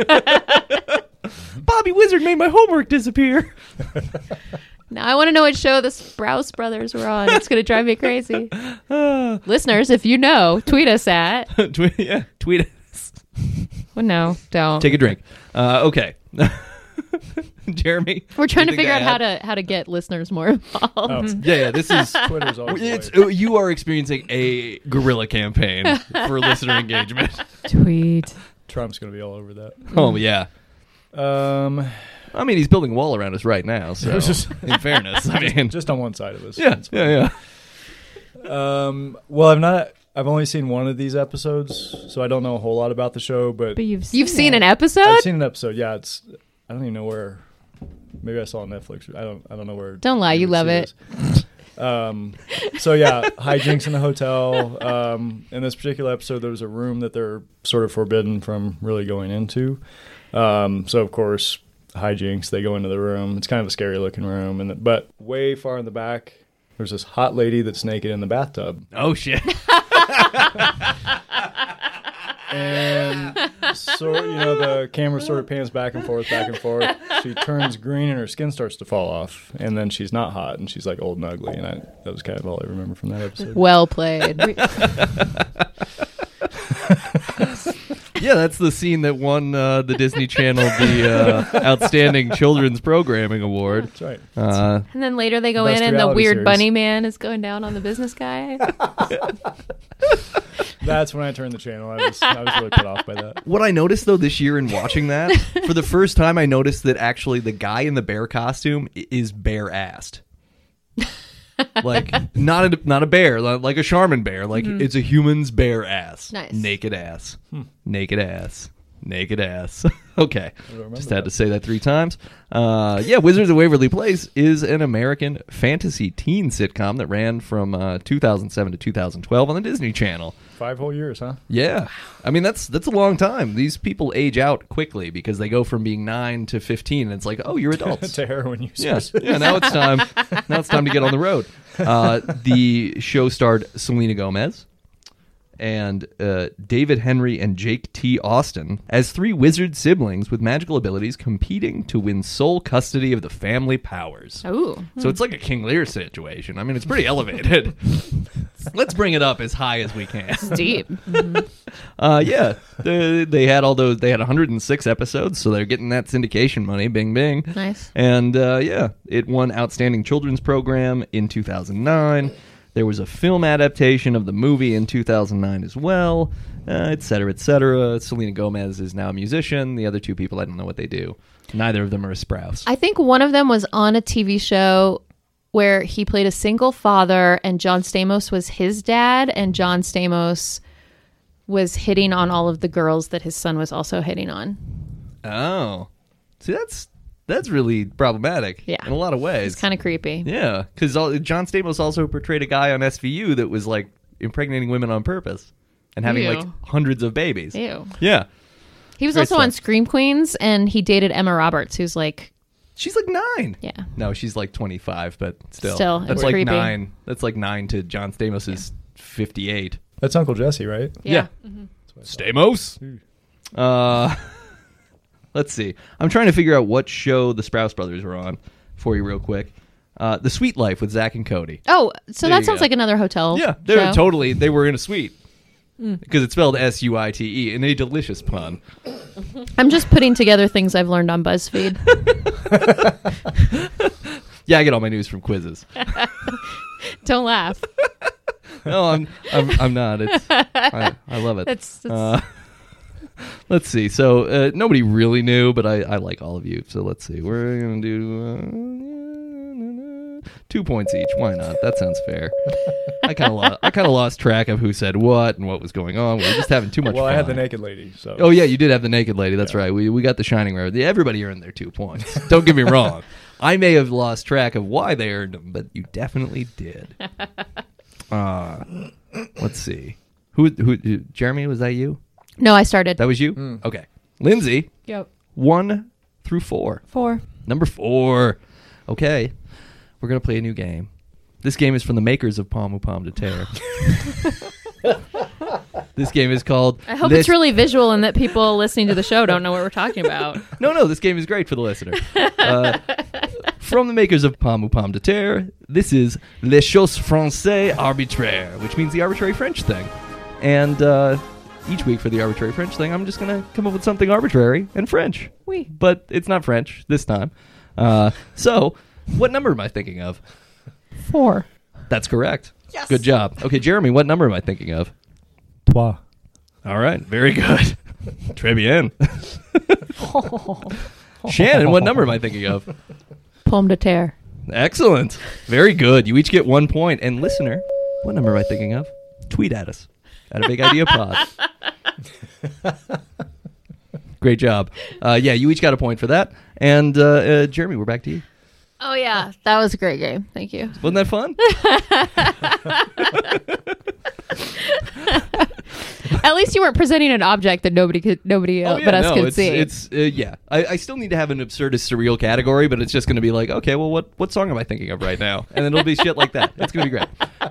Bobby Wizard made my homework disappear. Now I want to know what show the Sprouse brothers were on. It's going to drive me crazy. Listeners, if you know, tweet us at. Tweet us. Well, no, don't. Take a drink. Okay. Jeremy, We're trying to anything figure out add? how to get listeners more involved. Oh, Yeah, this is. Twitter's always It's right. you are experiencing a guerrilla campaign for listener engagement. Tweet. Trump's going to be all over that. Oh yeah. I I mean, he's building a wall around us right now. So, It's just- in fairness, I mean, just on one side of us. yeah, It's fine. yeah. Well, I've only seen one of these episodes, so I don't know a whole lot about the show, but But you've Seen it. an episode? I've seen an episode. Yeah, I don't even know where. Maybe I saw it on Netflix. I don't know where. Don't lie, you love it. So yeah, hijinks in the hotel. In this particular episode, there was a room that they're sort of forbidden from really going into. So of course, hijinks. They go into the room. It's kind of a scary looking room, but way far in the back, there's this hot lady that's naked in the bathtub. Oh shit. And so, the camera sort of pans back and forth. She turns green and her skin starts to fall off. And then she's not hot and she's like old and ugly. And that was kind of all I remember from that episode. Well played. Yeah, that's the scene that won the Disney Channel the Outstanding Children's Programming Award. That's right. And then later they go Best in and the reality weird series. bunny man is going down on the business guy. That's when I turned the channel. I was really put off by that. What I noticed though this year in watching that, for the first time, I noticed that actually the guy in the bear costume is bare-assed. Like not a bear, like a Charmin bear. Like it's a human's bare ass. Nice. Naked ass. Naked ass. Naked ass. Okay. remember Just had that. to say that 3 times. Yeah, Wizards of Waverly Place is an American fantasy teen sitcom that ran from 2007 to 2012 on the Disney Channel. 5 whole years, huh? Yeah. I mean, that's a long time. These people age out quickly because they go from being 9 to 15, and it's like, oh, you're adults. To heroin users. Yeah, now it's time. Now it's time to get on the road. The show starred Selena Gomez and David Henry and Jake T. Austin as 3 wizard siblings with magical abilities competing to win sole custody of the family powers. Ooh. So it's like a King Lear situation. I mean, it's pretty elevated. Let's bring it up as high as we can. Deep. Yeah, they had all those. They had 106 episodes, so they're getting that syndication money. Bing, bing. Nice. And yeah, it won Outstanding Children's Program in 2009. There was a film adaptation of the movie in 2009 as well, et cetera, et cetera. Selena Gomez is now a musician. The other 2 people, I don't know what they do. Neither of them are a Sprouse. I think one of them was on a TV show where he played a single father and John Stamos was his dad, and John Stamos was hitting on all of the girls that his son was also hitting on. Oh. See, that's really problematic Yeah. in a lot of ways. It's kind of creepy. Yeah, because John Stamos also portrayed a guy on SVU that was like impregnating women on purpose and having Ew. like hundreds of babies. Ew. Yeah. He was Great also stuff. on Scream Queens, and he dated Emma Roberts, who's like She's like 9. Yeah. No, she's like 25, but still. Still, that's it's like creepy. 9. That's like 9 to John Stamos' 58. That's Uncle Jesse, right? Yeah. Stamos. Let's see. I'm trying to figure out what show the Sprouse Brothers were on for you real quick. The Sweet Life with Zach and Cody. Oh, so There that you sounds go. like another hotel. Yeah, they were show. totally. They were in a suite because it's spelled SUITE in a delicious pun. I'm just putting together things I've learned on BuzzFeed. Yeah, I get all my news from quizzes. Don't laugh. No, I'm not. It's I love it. That's Let's see. So nobody really knew, but I like all of you. So let's see. We're gonna do 2 points each. Why not? That sounds fair. I kind of lost track of who said what and what was going on. We were just having too much Well, fun. I had the naked lady. So. Oh yeah, you did have the naked lady. That's Yeah. right. We got the shining rare. Everybody earned their 2 points. Don't get me wrong. I may have lost track of why they earned them, but you definitely did. Let's see. Who? Jeremy, was that you? No, I started. That was you? Okay. Lindsay, Yep. 1 through 4. 4. Number 4. Okay. We're going to play a new game. This game is from the makers of Pomme ou Pomme de Terre. This game is called... I hope it's really visual and that people listening to the show don't know what we're talking about. No, this game is great for the listener. From the makers of Pomme ou Pomme de Terre, this is Les Choses Françaises Arbitraires, which means the arbitrary French thing. And each week for the arbitrary French thing, I'm just going to come up with something arbitrary and French. Oui. But it's not French this time. So, what number am I thinking of? 4. That's correct. Yes. Good job. Okay, Jeremy, what number am I thinking of? Trois. All right, very good. Très bien. Shannon, what number am I thinking of? Pomme de terre. Excellent. Very good. You each get 1 point. And listener, what number am I thinking of? Tweet at us at a Big Idea Pod. Great job. Yeah, you each got a point for that. And Jeremy, we're back to you. Oh, yeah. That was a great game. Thank you. Wasn't that fun? At least you weren't presenting an object that nobody but us could see. It's yeah. I still need to have an absurdist surreal category, but it's just going to be like, okay, well, what song am I thinking of right now? And then it'll be shit like that. It's going to be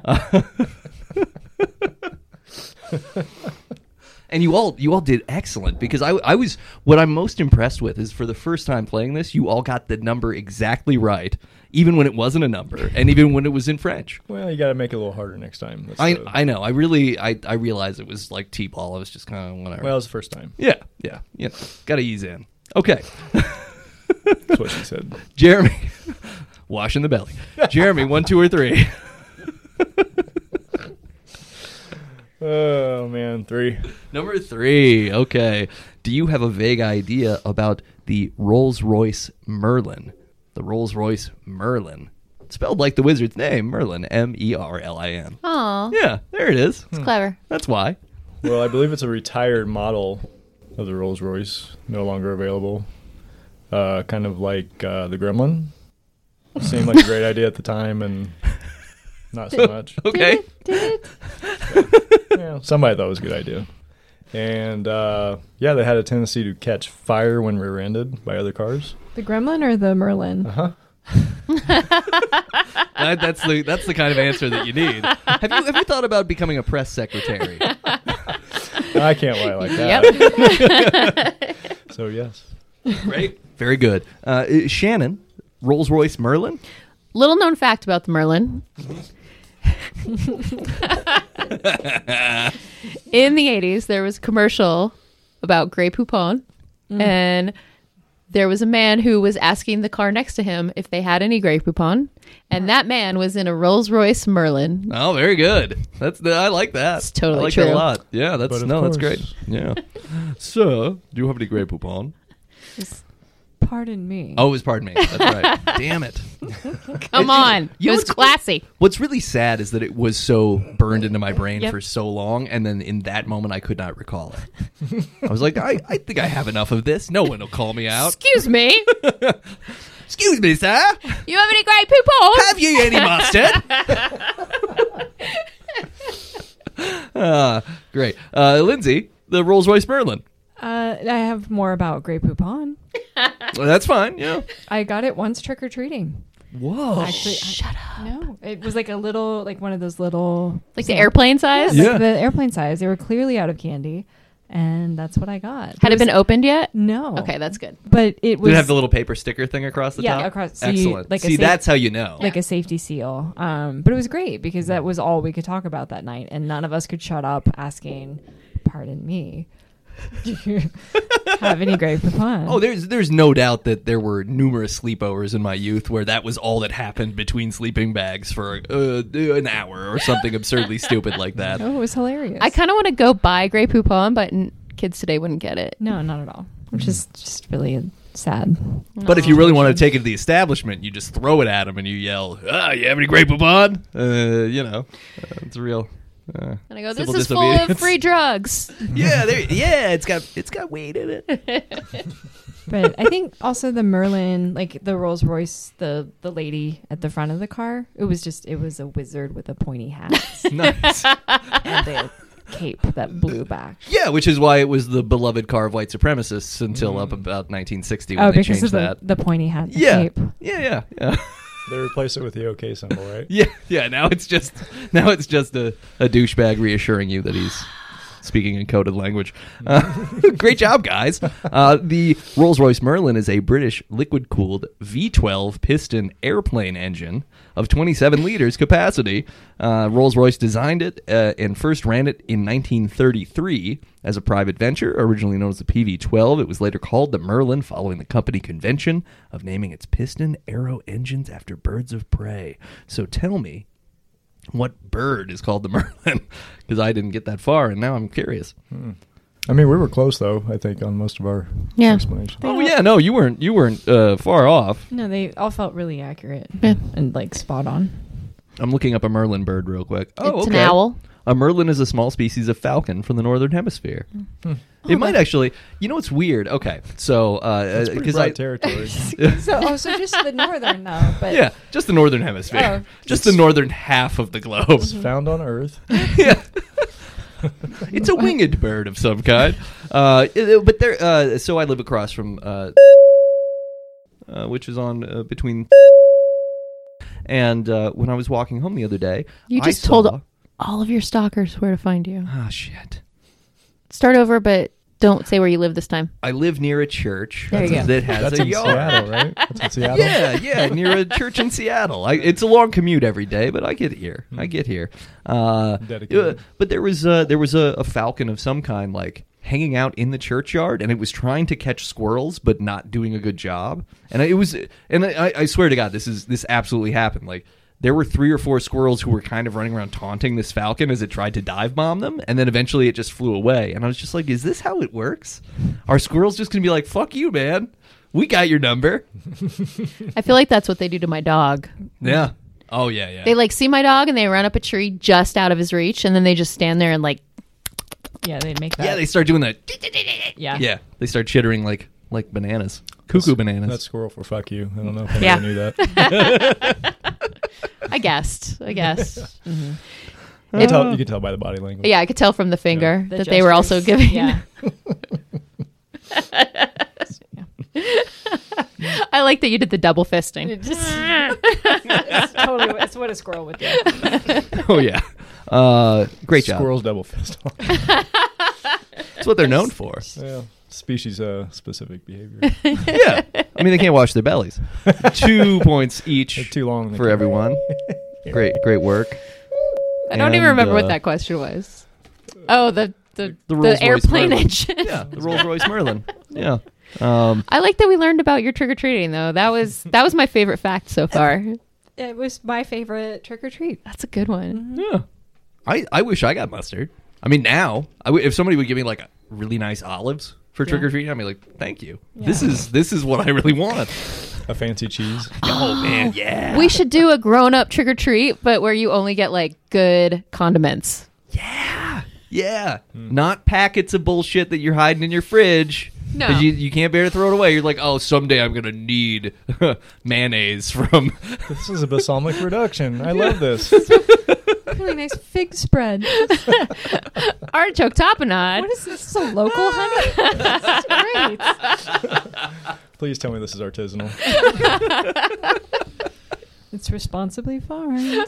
great. And you all did excellent because I was what I'm most impressed with is for the first time playing this, you all got the number exactly right, even when it wasn't a number, and even when it was in French. Well, you got to make it a little harder next time. That's I know. I realized it was like T-ball. I was just kind of whatever. Well, it was the first time. Yeah. Got to ease in. Okay. That's what she said. Jeremy, washing the belly. Jeremy, 1, 2, or 3. Oh, man. 3. Number 3. Okay. Do you have a vague idea about the Rolls-Royce Merlin? The Rolls-Royce Merlin. Spelled like the wizard's name, Merlin. Merlin. Aw, Yeah, there it is. it's clever. That's why. Well, I believe it's a retired model of the Rolls-Royce, no longer available. Kind of like the Gremlin. Seemed like a great idea at the time, and not so much. Okay. Did it? Yeah, somebody thought it was a good idea. And, yeah, they had a tendency to catch fire when rear-ended by other cars. The Gremlin or the Merlin? Uh-huh. That's the kind of answer that you need. Have you thought about becoming a press secretary? I can't lie like that. Yep. So, yes. Great. Very good. Shannon, Rolls-Royce Merlin? Little known fact about the Merlin. In the 80s, there was a commercial about Grey Poupon, and there was a man who was asking the car next to him if they had any Grey Poupon, and that man was in a Rolls-Royce Merlin. Oh, very good. I like that. It's totally I like true. that a lot. Yeah, But that's of great. course. Yeah. Sir, do you have any Grey Poupon? Pardon me. Oh, it was pardon me. That's right. Damn it. Come on. You It know was what's- classy. What's really sad is that it was so burned into my brain Yep. for so long, and then in that moment I could not recall it. I was like, I think I have enough of this. No one will call me out. Excuse me. Excuse me, sir. You have any Grey Poupon? Have you any mustard? Great. Lindsay, the Rolls-Royce Merlin. I have more about Grey Poupon. Well, that's fine. Yeah. I got it once trick or treating. Whoa. Actually, Shut up. no, it was like a little, like one of those little, Like the airplane size? Yeah. like the airplane size. They were clearly out of candy, and that's what I got. Had it been opened yet? No. Okay, that's good. But it was Did it have the little paper sticker thing across the top? across. So Excellent. like a See, safe- that's how you know. like a safety seal. But it was great because that was all we could talk about that night, and none of us could shut up asking, "Pardon me, do you have any Grey Poupon?" Oh, there's no doubt that there were numerous sleepovers in my youth where that was all that happened between sleeping bags for an hour or something absurdly stupid like that. Oh, it was hilarious. I kind of want to go buy Grey Poupon, but kids today wouldn't get it. no, not at all. Which is just really sad. But if you really want to take it to the establishment, you just throw it at them and you yell, you have any Grey Poupon? It's real. And I go, this Civil is full of disobedience. free drugs. It's got weed in it. But I think also the Merlin, like the Rolls Royce, the lady at the front of the car, it was a wizard with a pointy hat Nice. and the cape that blew back. Yeah, which is why it was the beloved car of white supremacists until up about 1960 when Oh, they because changed of that. the pointy hat, and the Yeah. cape. Yeah. They replaced it with the OK symbol, right? Yeah. Now it's just a douchebag reassuring you that he's speaking in coded language. Great job, guys. The Rolls-Royce Merlin is a British liquid-cooled V12 piston airplane engine of 27 liters capacity. Rolls-Royce designed it and first ran it in 1933 as a private venture, originally known as the PV-12. It was later called the Merlin following the company convention of naming its piston aero engines after birds of prey. So tell me, what bird is called the Merlin? Because I didn't get that far, and now I'm curious. I mean, we were close though. I think on most of our Yeah. explanations. Oh yeah, no, you weren't far off. No, they all felt really accurate Yeah. and like spot on. I'm looking up a Merlin bird real quick. Oh, It's okay. an owl. A Merlin is a small species of falcon from the northern hemisphere. It might actually. You know what's weird? Okay, so It's pretty because broad territory. So just the northern though, but yeah, just the northern hemisphere, Oh. just the northern half of the globe. It's found on Earth. Yeah. It's a winged bird of some kind. But there. So I live across from, which is on between. And when I was walking home the other day, You I just saw- told all of your stalkers where to find you. Ah, shit. Start over, but don't say where you live this time. I live near a church There you go. that has That's a in yard. Seattle, right? That's in Seattle. Yeah, near a church in Seattle. It's a long commute every day, but I get here. Dedicated. But there was a falcon of some kind, like hanging out in the churchyard, and it was trying to catch squirrels, but not doing a good job. And I swear to God, this absolutely happened. Like, there were 3 or 4 squirrels who were kind of running around taunting this falcon as it tried to dive bomb them, and then eventually it just flew away. And I was just like, is this how it works? Are squirrels just going to be like, fuck you, man? We got your number. I feel like that's what they do to my dog. Yeah. Oh, yeah. They like see my dog and they run up a tree just out of his reach, and then they just stand there and like. yeah, they'd make that. Yeah, they start doing that. yeah. Yeah, they start chittering like bananas. Cuckoo bananas. That's squirrel for fuck you. I don't know if I Yeah. knew that. I guessed. Mm-hmm. You can tell by the body language. Yeah, I could tell from the finger The that they were also gestures. giving. Yeah. I like that you did the double fisting. It just, it's totally it's what a squirrel would do. Oh yeah. Great job. Squirrels double fist. That's what they're known for. Yeah. Species specific behavior. Yeah. I mean, they can't wash their bellies. 2 points each They're too long. for everyone. Great work. I don't even remember what uh, that question was. Oh, the Rolls-Royce airplane Merlin. engine. Yeah, the Rolls-Royce Merlin. Yeah. I like that we learned about your trick or treating though. That was my favorite fact so far. It was my favorite trick or treat. That's a good one. Yeah. I wish I got mustard. I mean, now, if somebody would give me like really nice olives for trick or treating, I'd be like, thank you. Yeah. This is what I really want. A fancy cheese. Oh man, yeah. We should do a grown-up trick or treat, but where you only get like good condiments. Yeah. Not packets of bullshit that you're hiding in your fridge. No. 'Cause you can't bear to throw it away. You're like, oh, someday I'm going to need mayonnaise from... This is a balsamic reduction. I love this. Really nice fig spread. Artichoke tapenade. What is this? This is a local honey? That's great. Please tell me this is artisanal. It's responsibly farmed.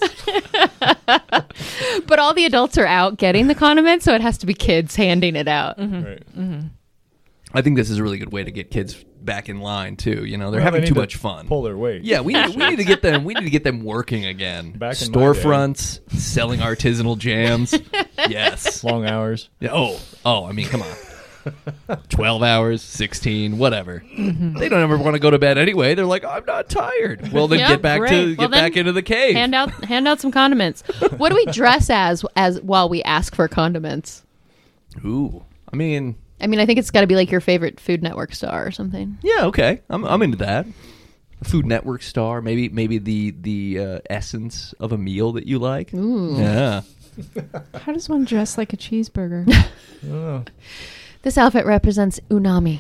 But all the adults are out getting the condiments, so it has to be kids handing it out. Right. I think this is a really good way to get kids back in line too. You know, they're Well, having they too need to much fun. Pull their weight. Yeah, we need to get them. We need to get them working again. Back in my Storefronts, selling artisanal jams. Yes. Long hours. Yeah, oh. I mean, come on. 12 hours, 16, whatever. They don't ever want to go to bed anyway. They're like, I'm not tired. Well, then Yeah, get back great. Well, then back into the cave. Hand out some condiments. What do we dress as while we ask for condiments? Ooh, I mean, I think it's got to be like your favorite Food Network star or something. yeah, okay. I'm into that. A Food Network star, maybe the essence of a meal that you like. Ooh. Yeah. How does one dress like a cheeseburger? I don't know. This outfit represents unami.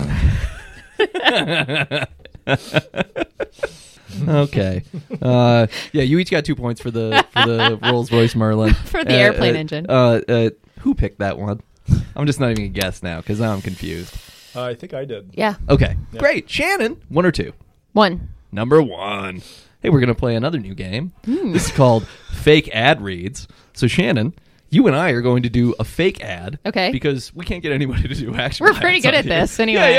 Okay. Yeah, you each got 2 points for the Rolls-Royce Merlin. For the airplane engine. Who picked that one? I'm just not even going to guess now because now I'm confused. I think I did. Yeah. Okay, Yeah. great. Shannon, 1 or 2? 1. Number 1. Hey, we're going to play another new game. This is called Fake Ad Reads. So, Shannon, you and I are going to do a fake ad. Okay. Because we can't get anybody to do actual We're pretty ads good on at here. this anyway.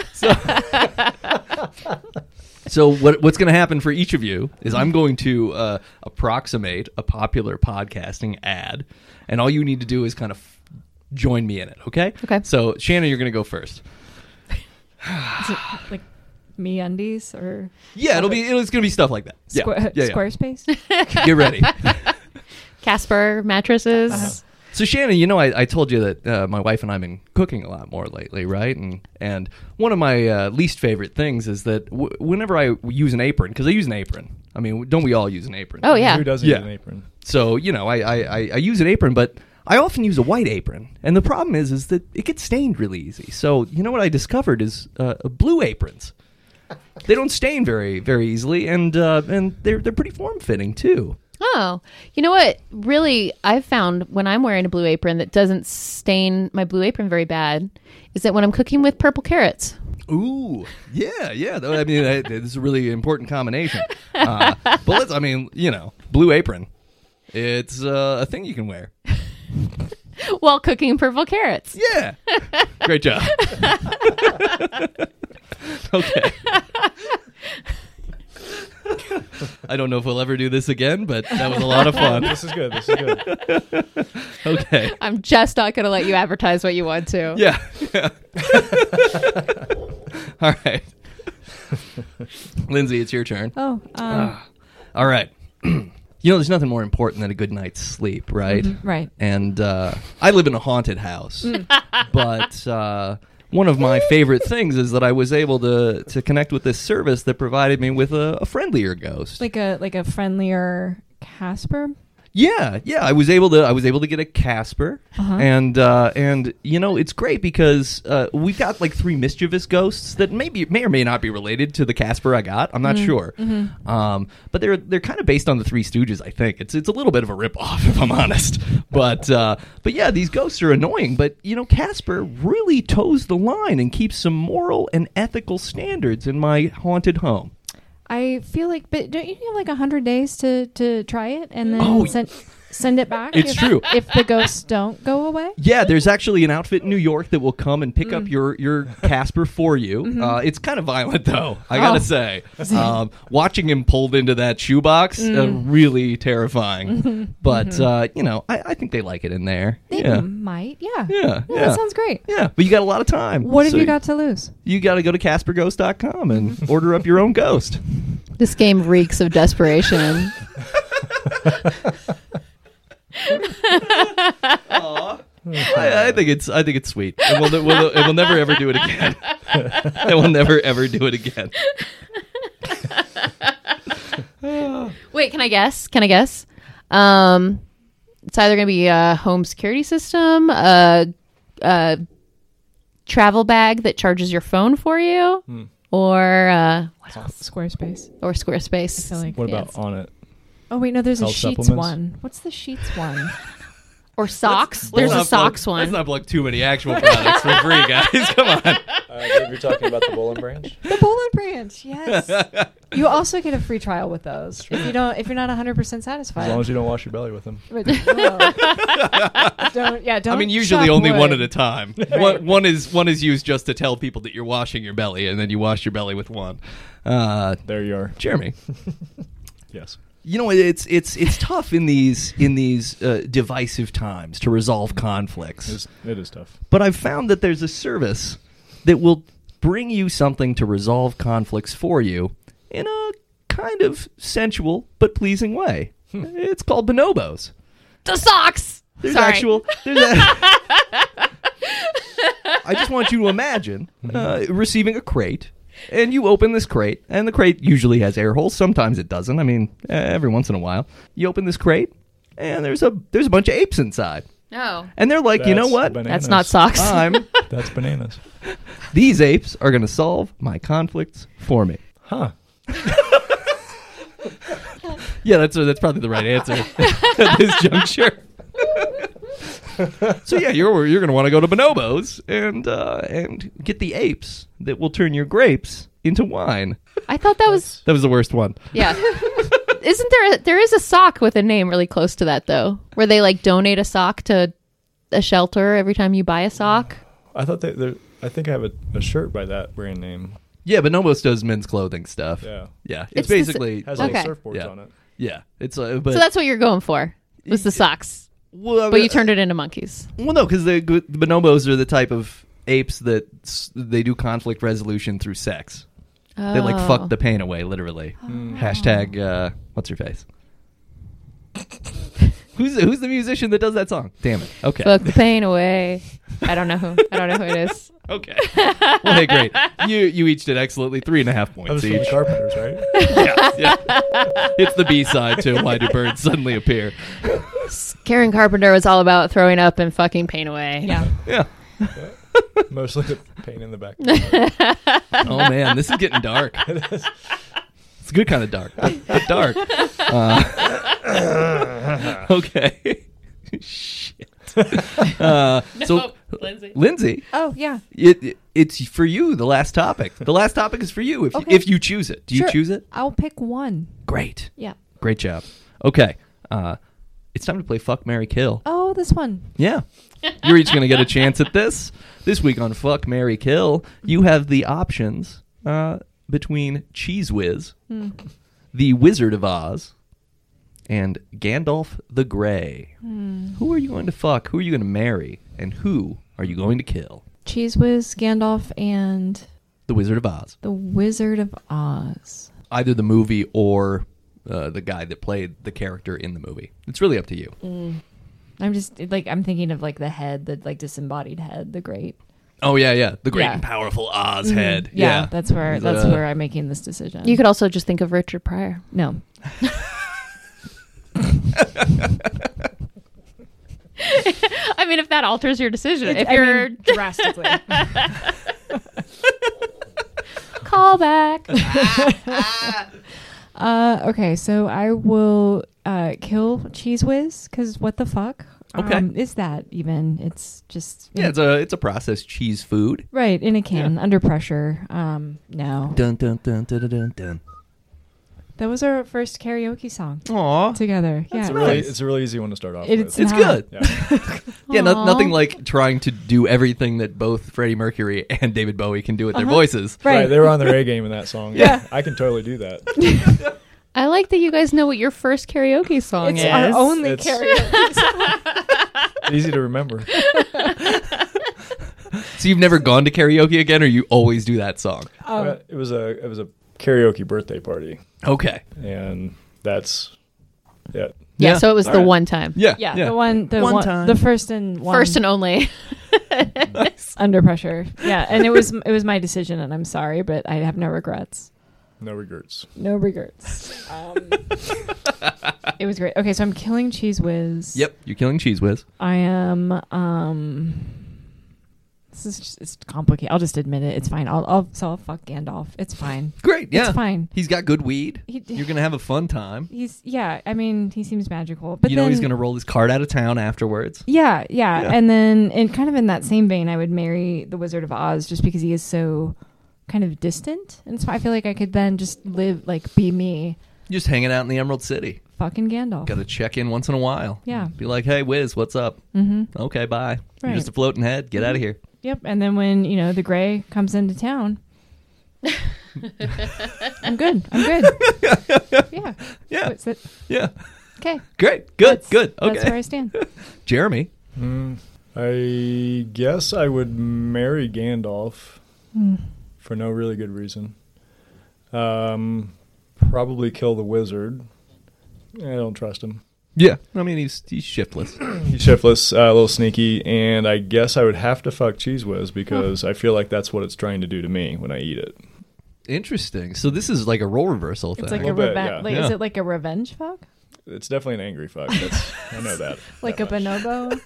Yeah. So what's going to happen for each of you is I'm going to approximate a popular podcasting ad, and all you need to do is kind of join me in it, okay? Okay. So, Shannon, you're going to go first. Is it like MeUndies or Yeah, it's going to be stuff like that. Yeah. Squarespace? Get ready. Casper mattresses. So, Shannon, you know, I told you that my wife and I have been cooking a lot more lately, right? And one of my least favorite things is that whenever I use an apron, because I use an apron. I mean, don't we all use an apron? Oh, yeah. Who doesn't Yeah. use an apron? So, you know, I use an apron, but I often use a white apron. And the problem is that it gets stained really easy. So, you know what I discovered is blue aprons. They don't stain very, very easily, and they're pretty form-fitting, too. Oh, you know what? Really, I've found when I'm wearing a blue apron that doesn't stain my blue apron very bad is that when I'm cooking with purple carrots. Ooh, yeah. I mean, this is a really important combination. But blue apron. It's a thing you can wear. While cooking purple carrots. Yeah. Great job. Okay. I don't know if we'll ever do this again, but that was a lot of fun. This is good. This is good. Okay. I'm just not going to let you advertise what you want to. Yeah. All right. Lindsay, it's your turn. Oh, All right. You know, there's nothing more important than a good night's sleep, right? right. And I live in a haunted house, but one of my favorite things is that I was able to connect with this service that provided me with a friendlier ghost. Like a friendlier Casper. Yeah, I was able to get a Casper, and you know, it's great because we've got like 3 mischievous ghosts that may or may not be related to the Casper I got. I'm not sure, but they're kind of based on the Three Stooges. I think it's a little bit of a ripoff, if I'm honest. But yeah, these ghosts are annoying. But you know, Casper really toes the line and keeps some moral and ethical standards in my haunted home. I feel like, but don't you have like 100 days to try it and then Oh, send it back? It's true. If the ghosts don't go away. Yeah, there's actually an outfit in New York that will come and pick up your Casper for you. It's kind of violent, though, I gotta say. Watching him pulled into that shoebox, really terrifying. But, you know, I think they like it in there. They might, yeah. Yeah. That sounds great. Yeah, but you got a lot of time. What have So you got to lose? You got to go to CasperGhost.com and order up your own ghost. This game reeks of desperation. I think it's sweet. And we'll never ever do it again. And we'll never ever do it again. Wait, can I guess? It's either going to be a home security system, a travel bag that charges your phone for you, or what else? Squarespace. Or Squarespace. I feel like. What Yeah, about on it? Oh wait, no. There's a Health sheets supplements? one. What's the sheets one? Or socks. There's a socks one. Let's not plug too many actual products for free, guys. Come on. Dave, you're talking about the Bowl and Branch? The Bowl and Branch, yes. You also get a free trial with those if you're not 100% satisfied. As long as you don't wash your belly with them. But, well, don't. I mean, usually chop only wood. one at a time. Right. One is used just to tell people that you're washing your belly, and then you wash your belly with one. There you are. Jeremy, Yes. you know it's tough in these divisive times to resolve conflicts. It is tough. But I've found that there's a service that will bring you something to resolve conflicts for you in a kind of sensual but pleasing way. It's called Bonobos. The socks. There's Sorry. I just want you to imagine receiving a crate, and you open this crate, and the crate usually has air holes. Sometimes it doesn't. I mean, every once in a while. You open this crate, and there's a bunch of apes inside. No. And they're like, you know That's what? bananas. That's not socks. That's bananas. These apes are going to solve my conflicts for me. Huh. Yeah, that's probably the right answer at this juncture. So yeah, you're going to want to go to Bonobos and get the apes that will turn your grapes into wine. I thought that was That was the worst one. yeah. Isn't there is a sock with a name really close to that though, where they like donate a sock to a shelter every time you buy a sock? I thought I think I have a shirt by that brand name. Yeah, Bonobos does men's clothing stuff. Yeah. Yeah, It's it's the s- basically Has Okay. little surfboards Yeah. on it. yeah. It's but So that's what you're going for. Was the socks. well, But you turned it into monkeys. well, no, because the bonobos are the type of apes that they do conflict resolution through sex. They like fuck the pain away, literally. Hashtag what's your face? Who's the musician that does that song? Damn it. Okay. Fuck the pain away. I don't know who it is. Okay. Well, hey, great. You each did excellently. 3.5 That points was from the each. Carpenters, right? Yeah. It's the B side to Why Do Birds Suddenly Appear? Karen Carpenter was all about throwing up and fucking pain away. Yeah. Yeah. Mostly the pain in the back. Oh man, this is getting dark. It's a good kind of dark, but dark. Okay. Shit. So, Lindsay, Oh yeah. it's for you. The last topic. The last topic is for you. Okay. If you choose it, do you Sure. choose it? I'll pick one. Great. Yeah. Great job. Okay. It's time to play Fuck, Marry, Kill. Oh, this one. Yeah. You're each going to get a chance at this. This week on Fuck, Marry, Kill, you have the options between Cheese Whiz, the Wizard of Oz, and Gandalf the Grey. Who are you going to fuck? Who are you going to marry? And who are you going to kill? Cheese Whiz, Gandalf, and The Wizard of Oz. the Wizard of Oz. Either the movie or the guy that played the character in the movie. It's really up to you. I'm just I'm thinking of the head, the disembodied head, the great. Oh, yeah. The great Yeah. and powerful Oz head. Yeah, that's where The- I'm making this decision. You could also just think of Richard Pryor. no. I mean, if that alters your decision, if I you're mean, drastically. call back. Okay, so I will kill Cheese Whiz because what the fuck? Okay. Is that even? It's just Yeah, it's a processed cheese food. right in a can under pressure. No, Dun dun dun dun dun dun dun. that was our first karaoke song Aw. together. That's Yeah, nice. It's a really easy one to start off It's with. It's not. good. Yeah. Yeah, Aw. nothing like trying to do everything that both Freddie Mercury and David Bowie can do with their voices. right. They were on their A game in that song. Yeah. I can totally do that. I like that you guys know what your first karaoke song It's is. our only It's- karaoke song. Easy to remember. So you've never gone to karaoke again, or you always do that song? It was a karaoke birthday party, Okay. and that's Yeah, Yeah. so it was All the right. one time. Yeah. Yeah, the one time. the first and one. First and only. under pressure. Yeah, and it was my decision, and I'm sorry, but I have no regrets. no regrets. No regrets. It was great. Okay, so I'm killing Cheese Whiz. Yep. You're killing Cheese Whiz. I am. This is just, it's complicated. I'll just admit it. It's fine. I'll fuck Gandalf. It's fine. Great. Yeah. It's fine. He's got good weed. He- You're going to have a fun time. I mean, he seems magical. But You know then, he's going to roll his card out of town afterwards. Yeah. Yeah. And then, and kind of in that same vein, I would marry the Wizard of Oz just because he is so kind of distant. And so I feel like I could then just live, like, be me, Just hanging out in the Emerald City. fucking Gandalf. Got to check in once in a while. Yeah. Be like, hey, Wiz, what's up? Mm-hmm. Okay, bye. You're Right. just a floating head. Get out of here. Yep. And then when, the Grey comes into town, I'm good. Yeah. Yeah. What's it? Yeah. Okay. Great. Good. That's- Good. Okay. That's where I stand. Jeremy. I guess I would marry Gandalf for no really good reason. Probably kill the wizard. I don't trust him. Yeah. I mean, he's shiftless. He's shiftless, a little sneaky, and I guess I would have to fuck Cheese Whiz because I feel like that's what it's trying to do to me when I eat it. Interesting. So this is like a role reversal thing. It's like A a little bit, revenge. yeah. Like, Yeah. is it like a revenge fuck? It's definitely an angry fuck. I know that. Like that a much. bonobo?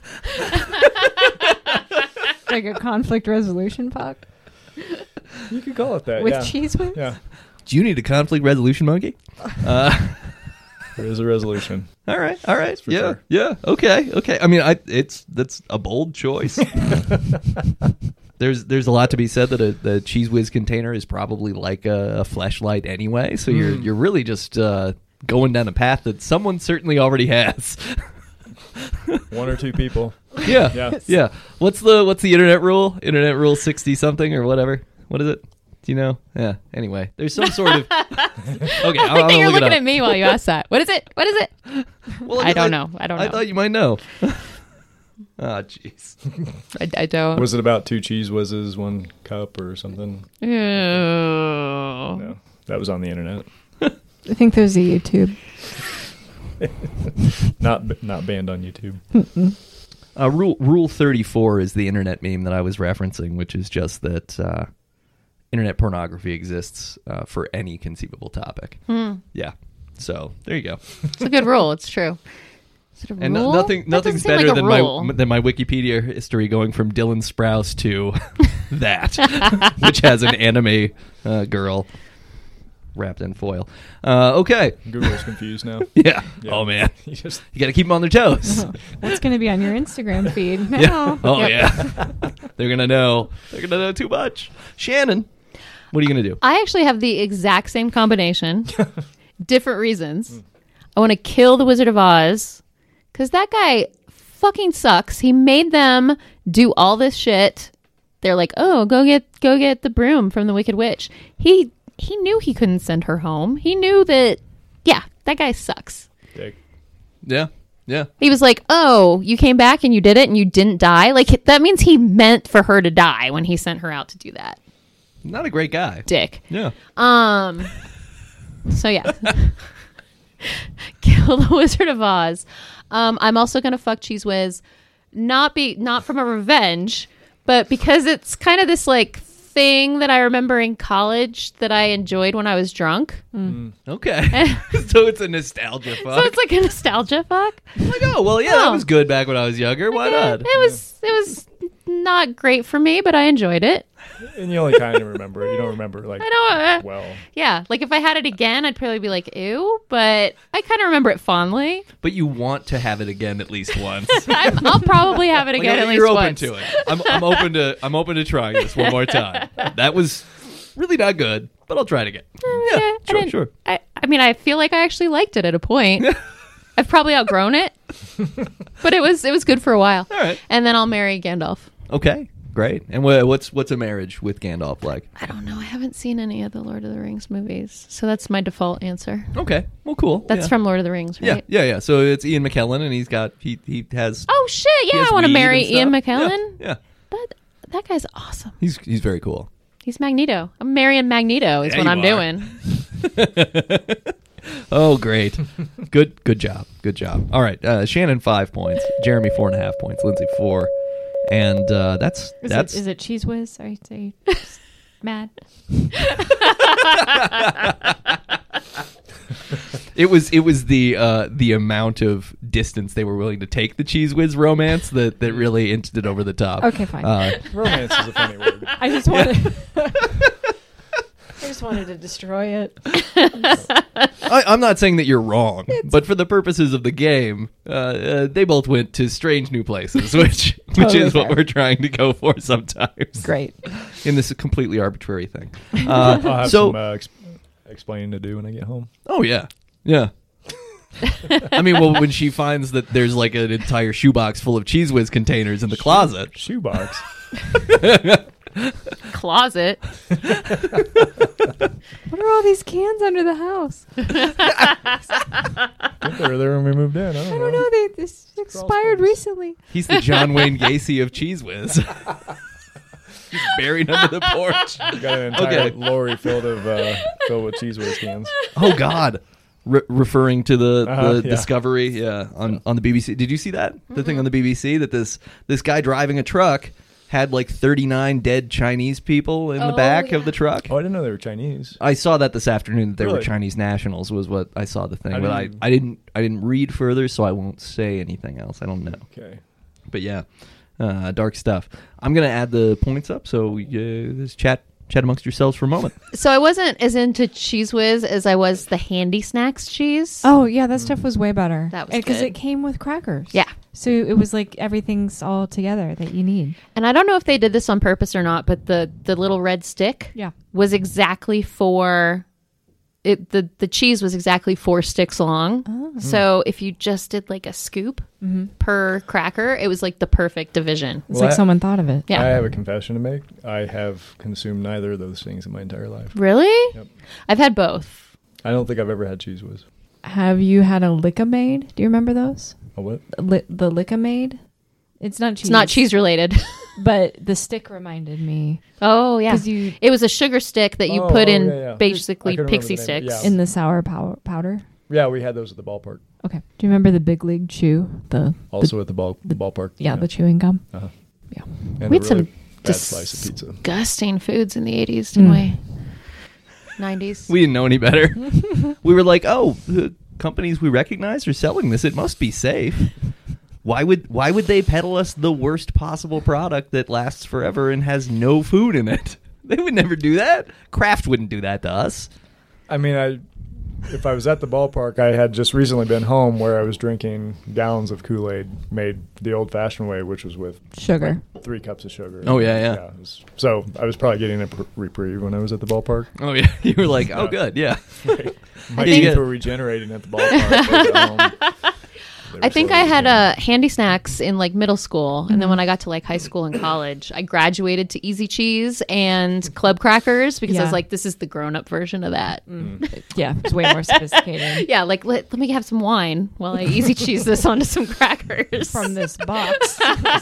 Like a conflict resolution fuck You could call it that. with yeah. cheese whiz? Yeah, Do you need a conflict resolution monkey? there is a resolution. All right. All right. for Yeah. sure. Yeah. Okay. Okay. I mean, that's a bold choice. There's a lot to be said that the Cheese Whiz container is probably like a fleshlight anyway. So you're really just going down a path that someone certainly already has. One or two people. Yeah. Yeah. Yeah. What's the internet rule? Internet rule 60 something or whatever. What is it? Do you know? Yeah. Anyway, there's some sort of. Okay. I'm I think you're look it looking up. at me while you ask that. What is it? What is it? Well, I don't know. I don't I know. thought you might know. Ah, jeez. I don't. Was it about 2 Cheese Whizzes, 1 cup, or something? Ew. No, that was on the internet. I think there's a YouTube. Not banned on YouTube. Rule 34 is the internet meme that I was referencing, which is just that internet pornography exists for any conceivable topic. Yeah. So there you go. It's a good rule. It's true. Is it a And rule? nothing's That doesn't seem better like a than rule. my Wikipedia history going from Dylan Sprouse to that, which has an anime girl wrapped in foil. Okay. Google's confused now. Yeah. Yeah. Oh man, You just you got to keep them on their toes. What's going to be on your Instagram feed? Yeah. Now. Oh Yep. yeah. They're gonna know. They're gonna know too much. Shannon, what are you gonna do? I actually have the exact same combination. Different reasons. I want to kill the Wizard of Oz because that guy fucking sucks. He made them do all this shit. They're like, oh, go get the broom from the Wicked Witch. He knew he couldn't send her home. He knew that. Yeah, that guy sucks. dick. Yeah. Yeah. He was like, oh, you came back and you did it and you didn't die. Like that means he meant for her to die when he sent her out to do that. Not a great guy. Dick. Yeah. So yeah, kill the Wizard of Oz. I'm also gonna fuck Cheese Whiz, not from a revenge, but because it's kind of this like thing that I remember in college that I enjoyed when I was drunk. Okay. So it's a nostalgia fuck. So it's like a nostalgia fuck. Like, oh well, yeah, that Oh. was good back when I was younger. Why not? It was not great for me, but I enjoyed it. And you only kind of remember it. You don't remember like I know. well. Yeah, like if I had it again, I'd probably be like, ew. But I kind of remember it fondly. But you want to have it again at least once. I'll probably have it again at least You're open once. to it. I'm open to trying this one more time. That was really not good, but I'll try it again. Yeah, I Sure, didn't- sure. I mean, I feel like I actually liked it at a point. I've probably outgrown it, but it was good for a while. All right. And then I'll marry Gandalf. Okay. Great. And what's a marriage with Gandalf like? I don't know. I haven't seen any of the Lord of the Rings movies, so that's my default answer. Okay. Well, cool. That's yeah. from Lord of the Rings, right? Yeah. So it's Ian McKellen, and he has. Oh shit! he Yeah, has I want to weed marry and Ian stuff. McKellen. Yeah. That guy's awesome. He's very cool. He's Magneto. I'm marrying Magneto. Is Yeah, what you I'm are. doing. Oh, great. Good job. Good job. All right. Shannon 5 points. Jeremy 4.5 points. Lindsay 4. And that's Is it Cheese Whiz? Are you mad? it was the amount of distance they were willing to take the Cheese Whiz romance that really inched it over the top. Okay, fine. Romance is a funny word. I just wanted. I just wanted to destroy it. I'm not saying that you're wrong, but for the purposes of the game, they both went to strange new places, which Totally is what fair. we're trying to go for sometimes. Great. In this completely arbitrary thing. I'll have So- some explaining to do when I get home. Oh yeah, yeah. I mean, well, when she finds that there's like an entire shoebox full of Cheese Whiz containers in the closet. Shoebox. Closet. What are all these cans under the house? I think they were there when we moved in. I I don't know. This expired space. recently. He's the John Wayne Gacy of Cheese Whiz. He's buried under the porch. We got an entire Okay. lorry filled with Cheese Whiz cans. Oh God. Referring to the Yeah. Discovery, on the BBC. Did you see that? The thing on the BBC that this guy driving a truck had like 39 dead Chinese people in the Oh, back yeah. of the truck. Oh, I didn't know they were Chinese. I saw that this afternoon that there were Really? Chinese nationals was what I saw the thing, I but didn't- I didn't read further, so I won't say anything else. I don't know, Okay. but yeah, dark stuff. I'm gonna add the points up, so just chat amongst yourselves for a moment. So I wasn't as into Cheese Whiz as I was the Handy Snacks cheese. Oh yeah, that stuff was way better. That was because good. it came with crackers. Yeah. So it was like everything's all together that you need. And I don't know if they did this on purpose or not, but the little red stick Yeah. was exactly for it. The cheese was exactly 4 sticks long. Oh. So if you just did like a scoop per cracker, it was like the perfect division. It's Well, like someone thought of it. Yeah. I have a confession to make. I have consumed neither of those things in my entire life. Really? Yep. I've had both. I don't think I've ever had Cheese Whiz. Have you had a Lick-A-Maid? Do you remember those? Oh, what? The Lick-A-Maid? It's not cheese. It's not cheese related. But the stick reminded me Oh yeah. 'Cause you- It was a sugar stick that you Oh, put in yeah, yeah. I basically couldn't remember pixie the name. sticks. Yeah. in the sour powder. Yeah, we had those at the ballpark. Okay. Do you remember the Big League Chew? Also at the ballpark. The chewing gum. Uh-huh. Yeah. And We a had some really bad slice of pizza. Disgusting foods in the 80s, didn't we? 90s. We didn't know any better. We were like, oh, the companies we recognize are selling this. It must be safe. Why would they peddle us the worst possible product that lasts forever and has no food in it? They would never do that. Kraft wouldn't do that to us. I mean, if I was at the ballpark, I had just recently been home where I was drinking gallons of Kool-Aid made the old-fashioned way, which was with Sugar. 3 cups of sugar. Oh, yeah. So I was probably getting a reprieve when I was at the ballpark. Oh yeah, you were like, oh good, yeah. My think- teeth were regenerating at the ballpark. I was at home. They were I think slowly I had decaying. Handy Snacks in like middle school, and then when I got to like high school and college, I graduated to Easy Cheese and Club Crackers because I was Yeah. like, this is the grown-up version of that. Yeah, it's way more sophisticated. Yeah, like let me have some wine while I Easy Cheese this onto some crackers From this box.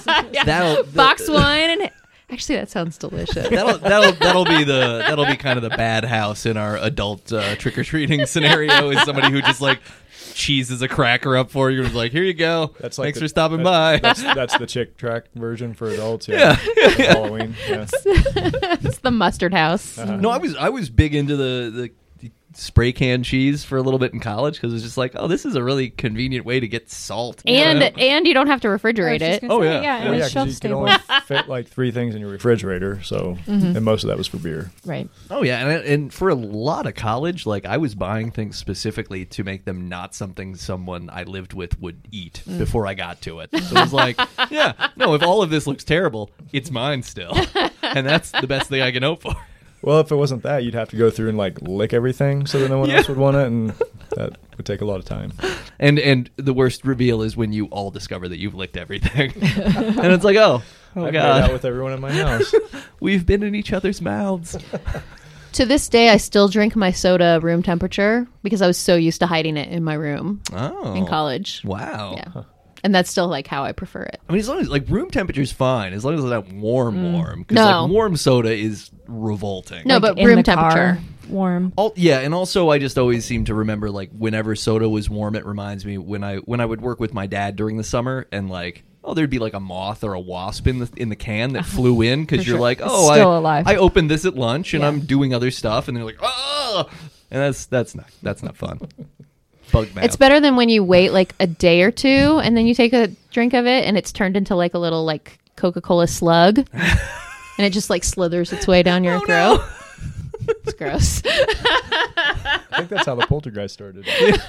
box wine and. Actually, that sounds delicious. That'll be kind of the bad house in our adult trick or treating scenario. Is somebody who just like cheeses a cracker up for you and is like, here you go. That's like Thanks the- for stopping by. That's the chick track version for adults. Yeah. Halloween. Yeah. It's the Mustard House. No, I was big into the spray can cheese for a little bit in college because it's just like, oh, this is a really convenient way to get salt. And you don't have to refrigerate it. Oh, yeah. Yeah, and Well, yeah, it's 'cause shelf you could stable. only fit like 3 things in your refrigerator. So, and most of that was for beer. Right. Oh yeah, and for a lot of college, like I was buying things specifically to make them not something someone I lived with would eat before I got to it. So it was like, yeah, no, if all of this looks terrible, it's mine still, and that's the best thing I can hope for. Well, if it wasn't that, you'd have to go through and like lick everything so that no one else would want it, and that would take a lot of time. And the worst reveal is when you all discover that you've licked everything, and it's like, oh I've made god, out with everyone in my house. we've been in each other's mouths. To this day, I still drink my soda room temperature because I was so used to hiding it in my room Oh, in college. wow. Yeah. And that's still like how I prefer it. I mean, as long as like room temperature's fine, as long as it's not warm, because No. like warm soda is revolting. No, Like but in room the car, temperature. warm. Yeah, and also I just always seem to remember like whenever soda was warm, it reminds me when I would work with my dad during the summer, and like there'd be like a moth or a wasp in the can that flew in because For you're sure. like, It's oh, still alive. I opened this at lunch and Yeah. I'm doing other stuff, and they're like, oh, and that's not fun. bug mouth. It's better than when you wait like a day or two and then you take a drink of it and it's turned into like a little like Coca-Cola slug and it just like slithers its way down your throat. no. It's gross. I think that's how the Poltergeist started.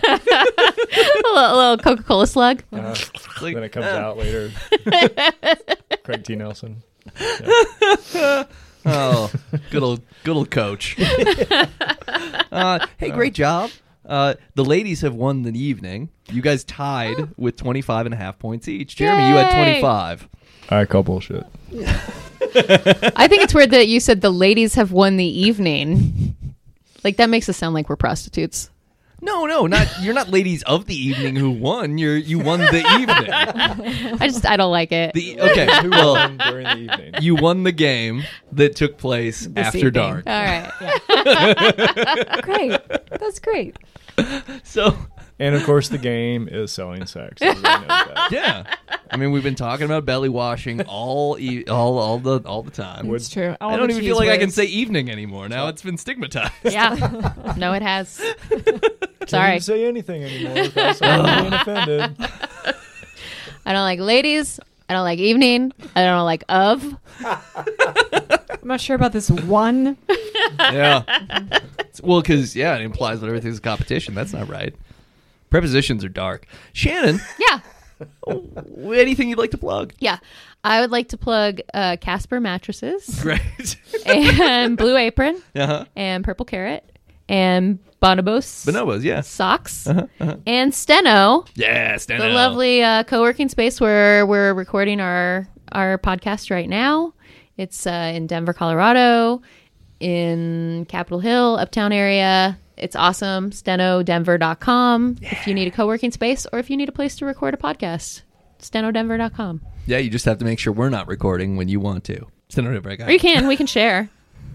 a little Coca-Cola slug. Like, Then it comes out later. Craig T. Nelson. Oh, good old coach. Hey, great job. The ladies have won the evening. You guys tied with 25.5 points each. Jeremy, you had Yay! 25. I call bullshit. I think it's weird that you said the ladies have won the evening. Like that makes us sound like we're prostitutes. No, not you're not ladies of the evening who won. You won the evening. I don't like it. Okay, Who well, won during the evening? you won the game that took place This after evening. dark. All right. Great. That's great. So, And of course, the game is selling sex. Everybody knows that. yeah. I mean, we've been talking about belly washing all the time. It's true. I don't even feel like I can say evening anymore. Now it's been stigmatized. Yeah. No, it has. Can't Sorry. even say anything anymore without someone being offended. I don't like ladies. I don't like evening. I don't like of. I'm not sure about this one. Yeah. Well, because, it implies that everything's a competition. That's not right. Prepositions are dark. Shannon, Yeah. anything you'd like to plug? Yeah. I would like to plug Casper mattresses Great. and Blue Apron Uh-huh. and Purple Carrot and Bonobos Bonobos, yes. socks and Steno, Yeah, stand the out. lovely co-working space where we're recording our podcast right now. It's in Denver, Colorado, in Capitol Hill, Uptown area. It's awesome. StenoDenver.com if you need a co-working space or if you need a place to record a podcast. StenoDenver.com. Yeah, you just have to make sure we're not recording when you want to. Stand on it, Or you can. We can share.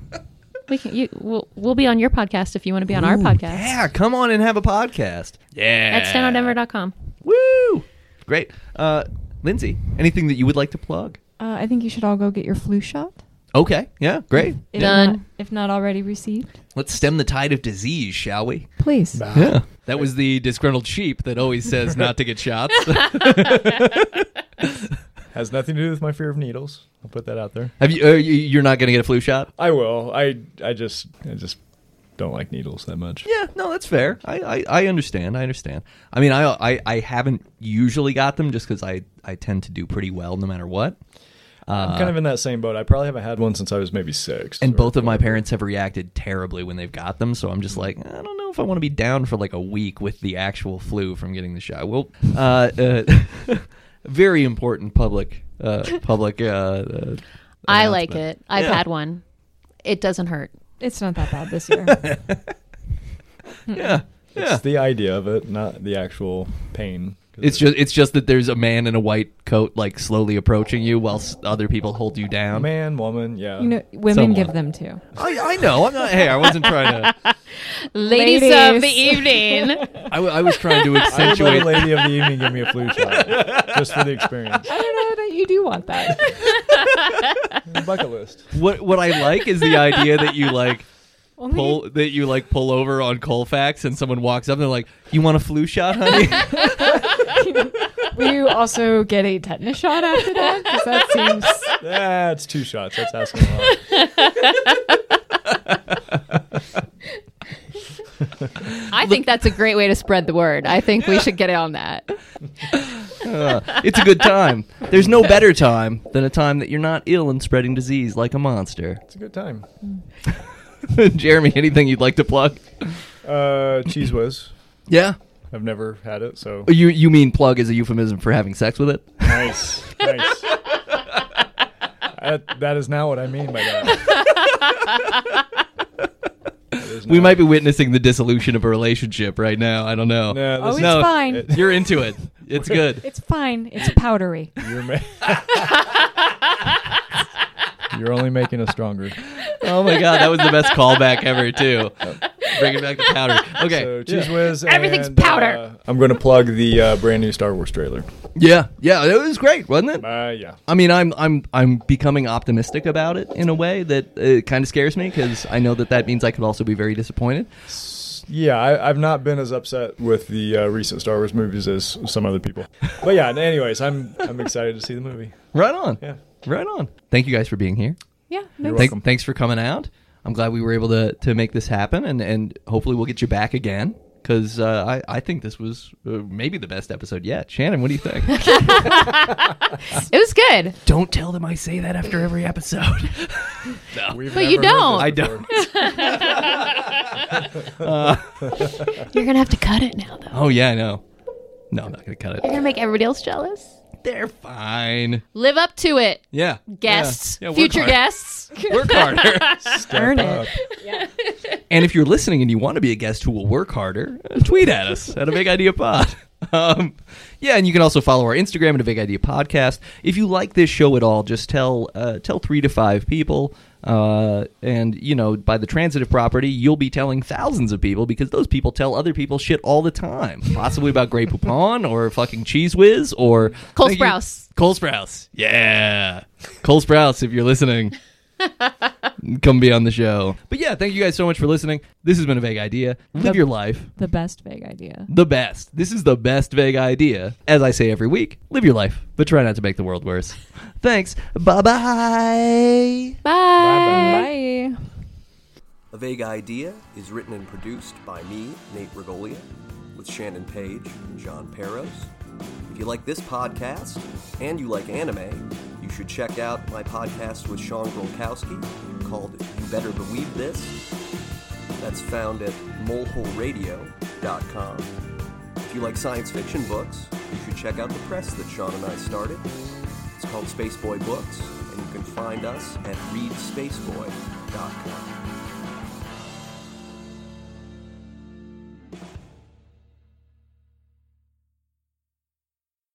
We'll be on your podcast if you want to be on our podcast. Yeah, come on and have a podcast. Yeah. At StenoDenver.com. Woo! Great. Lindsay, anything that you would like to plug? I think you should all go get your flu shot. Okay. Yeah, great. If Done. not- if not already received. Let's stem the tide of disease, shall we? Please. Yeah. That was the disgruntled sheep that always says not to get shots. Has nothing to do with my fear of needles. I'll put that out there. Have you? You're not going to get a flu shot? I will. I just don't like needles that much. Yeah, no, that's fair. I understand. I understand. I mean, I haven't usually got them just because I tend to do pretty well no matter what. I'm kind of in that same boat. I probably haven't had one since I was maybe 6. And or both of my whatever. parents have reacted terribly when they've got them, so I'm just like, I don't know if I want to be down for like a week with the actual flu from getting the shot. Well, very important public. I like announcement. it. I've Yeah. had one. It doesn't hurt. It's not that bad this year. Yeah, yeah. It's the idea of it, not the actual pain. It's just that there's a man in a white coat like slowly approaching you while other people hold you down. man, woman, yeah. You know, women Someone. give them too. I know. I'm not. Hey, I wasn't trying to. Ladies of Ladies. the evening. I was trying to I would let accentuate. a lady of the evening give me a flu shot just for the experience. I don't know that you do want that. Bucket list. What I like is the idea that you like Only pull over on Colfax and someone walks up and they're like, "You want a flu shot, honey?" will you also get a tetanus shot after that? Because that seems That's 2 shots. That's asking a lot. I think that's a great way to spread the word. I think we should get on that. It's a good time. There's no better time than a time that you're not ill and spreading disease like a monster. It's a good time. Jeremy, anything you'd like to plug? Cheese Whiz. Yeah. I've never had it, so You mean plug as a euphemism for having sex with it? nice. That is not what I mean by that. We might be witnessing the dissolution of a relationship right now. I don't know. No, Oh, this it's No, fine. You're into it. It's good. It's fine. It's powdery. You're only making us stronger. Oh my god, that was the best callback ever too. Bring it back to powder. Okay. So Cheese Whiz. Everything's and, powder. I'm going to plug the brand new Star Wars trailer. Yeah, it was great, wasn't it? Yeah. I mean, I'm becoming optimistic about it in a way that kind of scares me because I know that means I could also be very disappointed. Yeah, I've not been as upset with the recent Star Wars movies as some other people. But yeah, anyways, I'm excited to see the movie. Right on. Yeah. Right on. Thank you guys for being here. Yeah. You're Thanks. welcome. Thanks for coming out. I'm glad we were able to make this happen, and hopefully we'll get you back again, because I think this was maybe the best episode yet. Shannon, what do you think? It was good. Don't tell them I say that after every episode. No. We've But you never heard don't. I this don't. before. You're gonna have to cut it now, though. Oh, yeah, I know. No, I'm not going to cut You're it. gonna make everybody else jealous. They're fine. Live up to it, Yeah. guests, Yeah, work future hard. guests. Work harder. Earn Up. it. And if you're listening and you want to be a guest who will work harder, tweet at us at A Big Idea Pod. Yeah, and you can also follow our Instagram at A Big Idea Podcast. If you like this show at all, just tell 3 to 5 people. And, you know, by the transitive property, you'll be telling thousands of people, because those people tell other people shit all the time. Possibly about Grey Poupon or fucking Cheese Whiz or... Cole Thank you- Sprouse. Cole Sprouse. Yeah. Cole Sprouse, if you're listening. Come be on the show. But yeah, thank you guys so much for listening. This has been A Vague Idea. Live your life. The best vague idea. The best. This is the best vague idea. As I say every week, live your life, but try not to make the world worse. Thanks. Bye-bye. Bye. Bye. A Vague Idea is written and produced by me, Nate Regolia, with Shannon Page and John Peros. If you like this podcast and you like anime, you should check out my podcast with Sean Grolkowski called You Better Believe This. That's found at molehole.radio.com. If you like science fiction books, you should check out the press that Sean and I started. It's called Spaceboy Books, and you can find us at readspaceboy.com.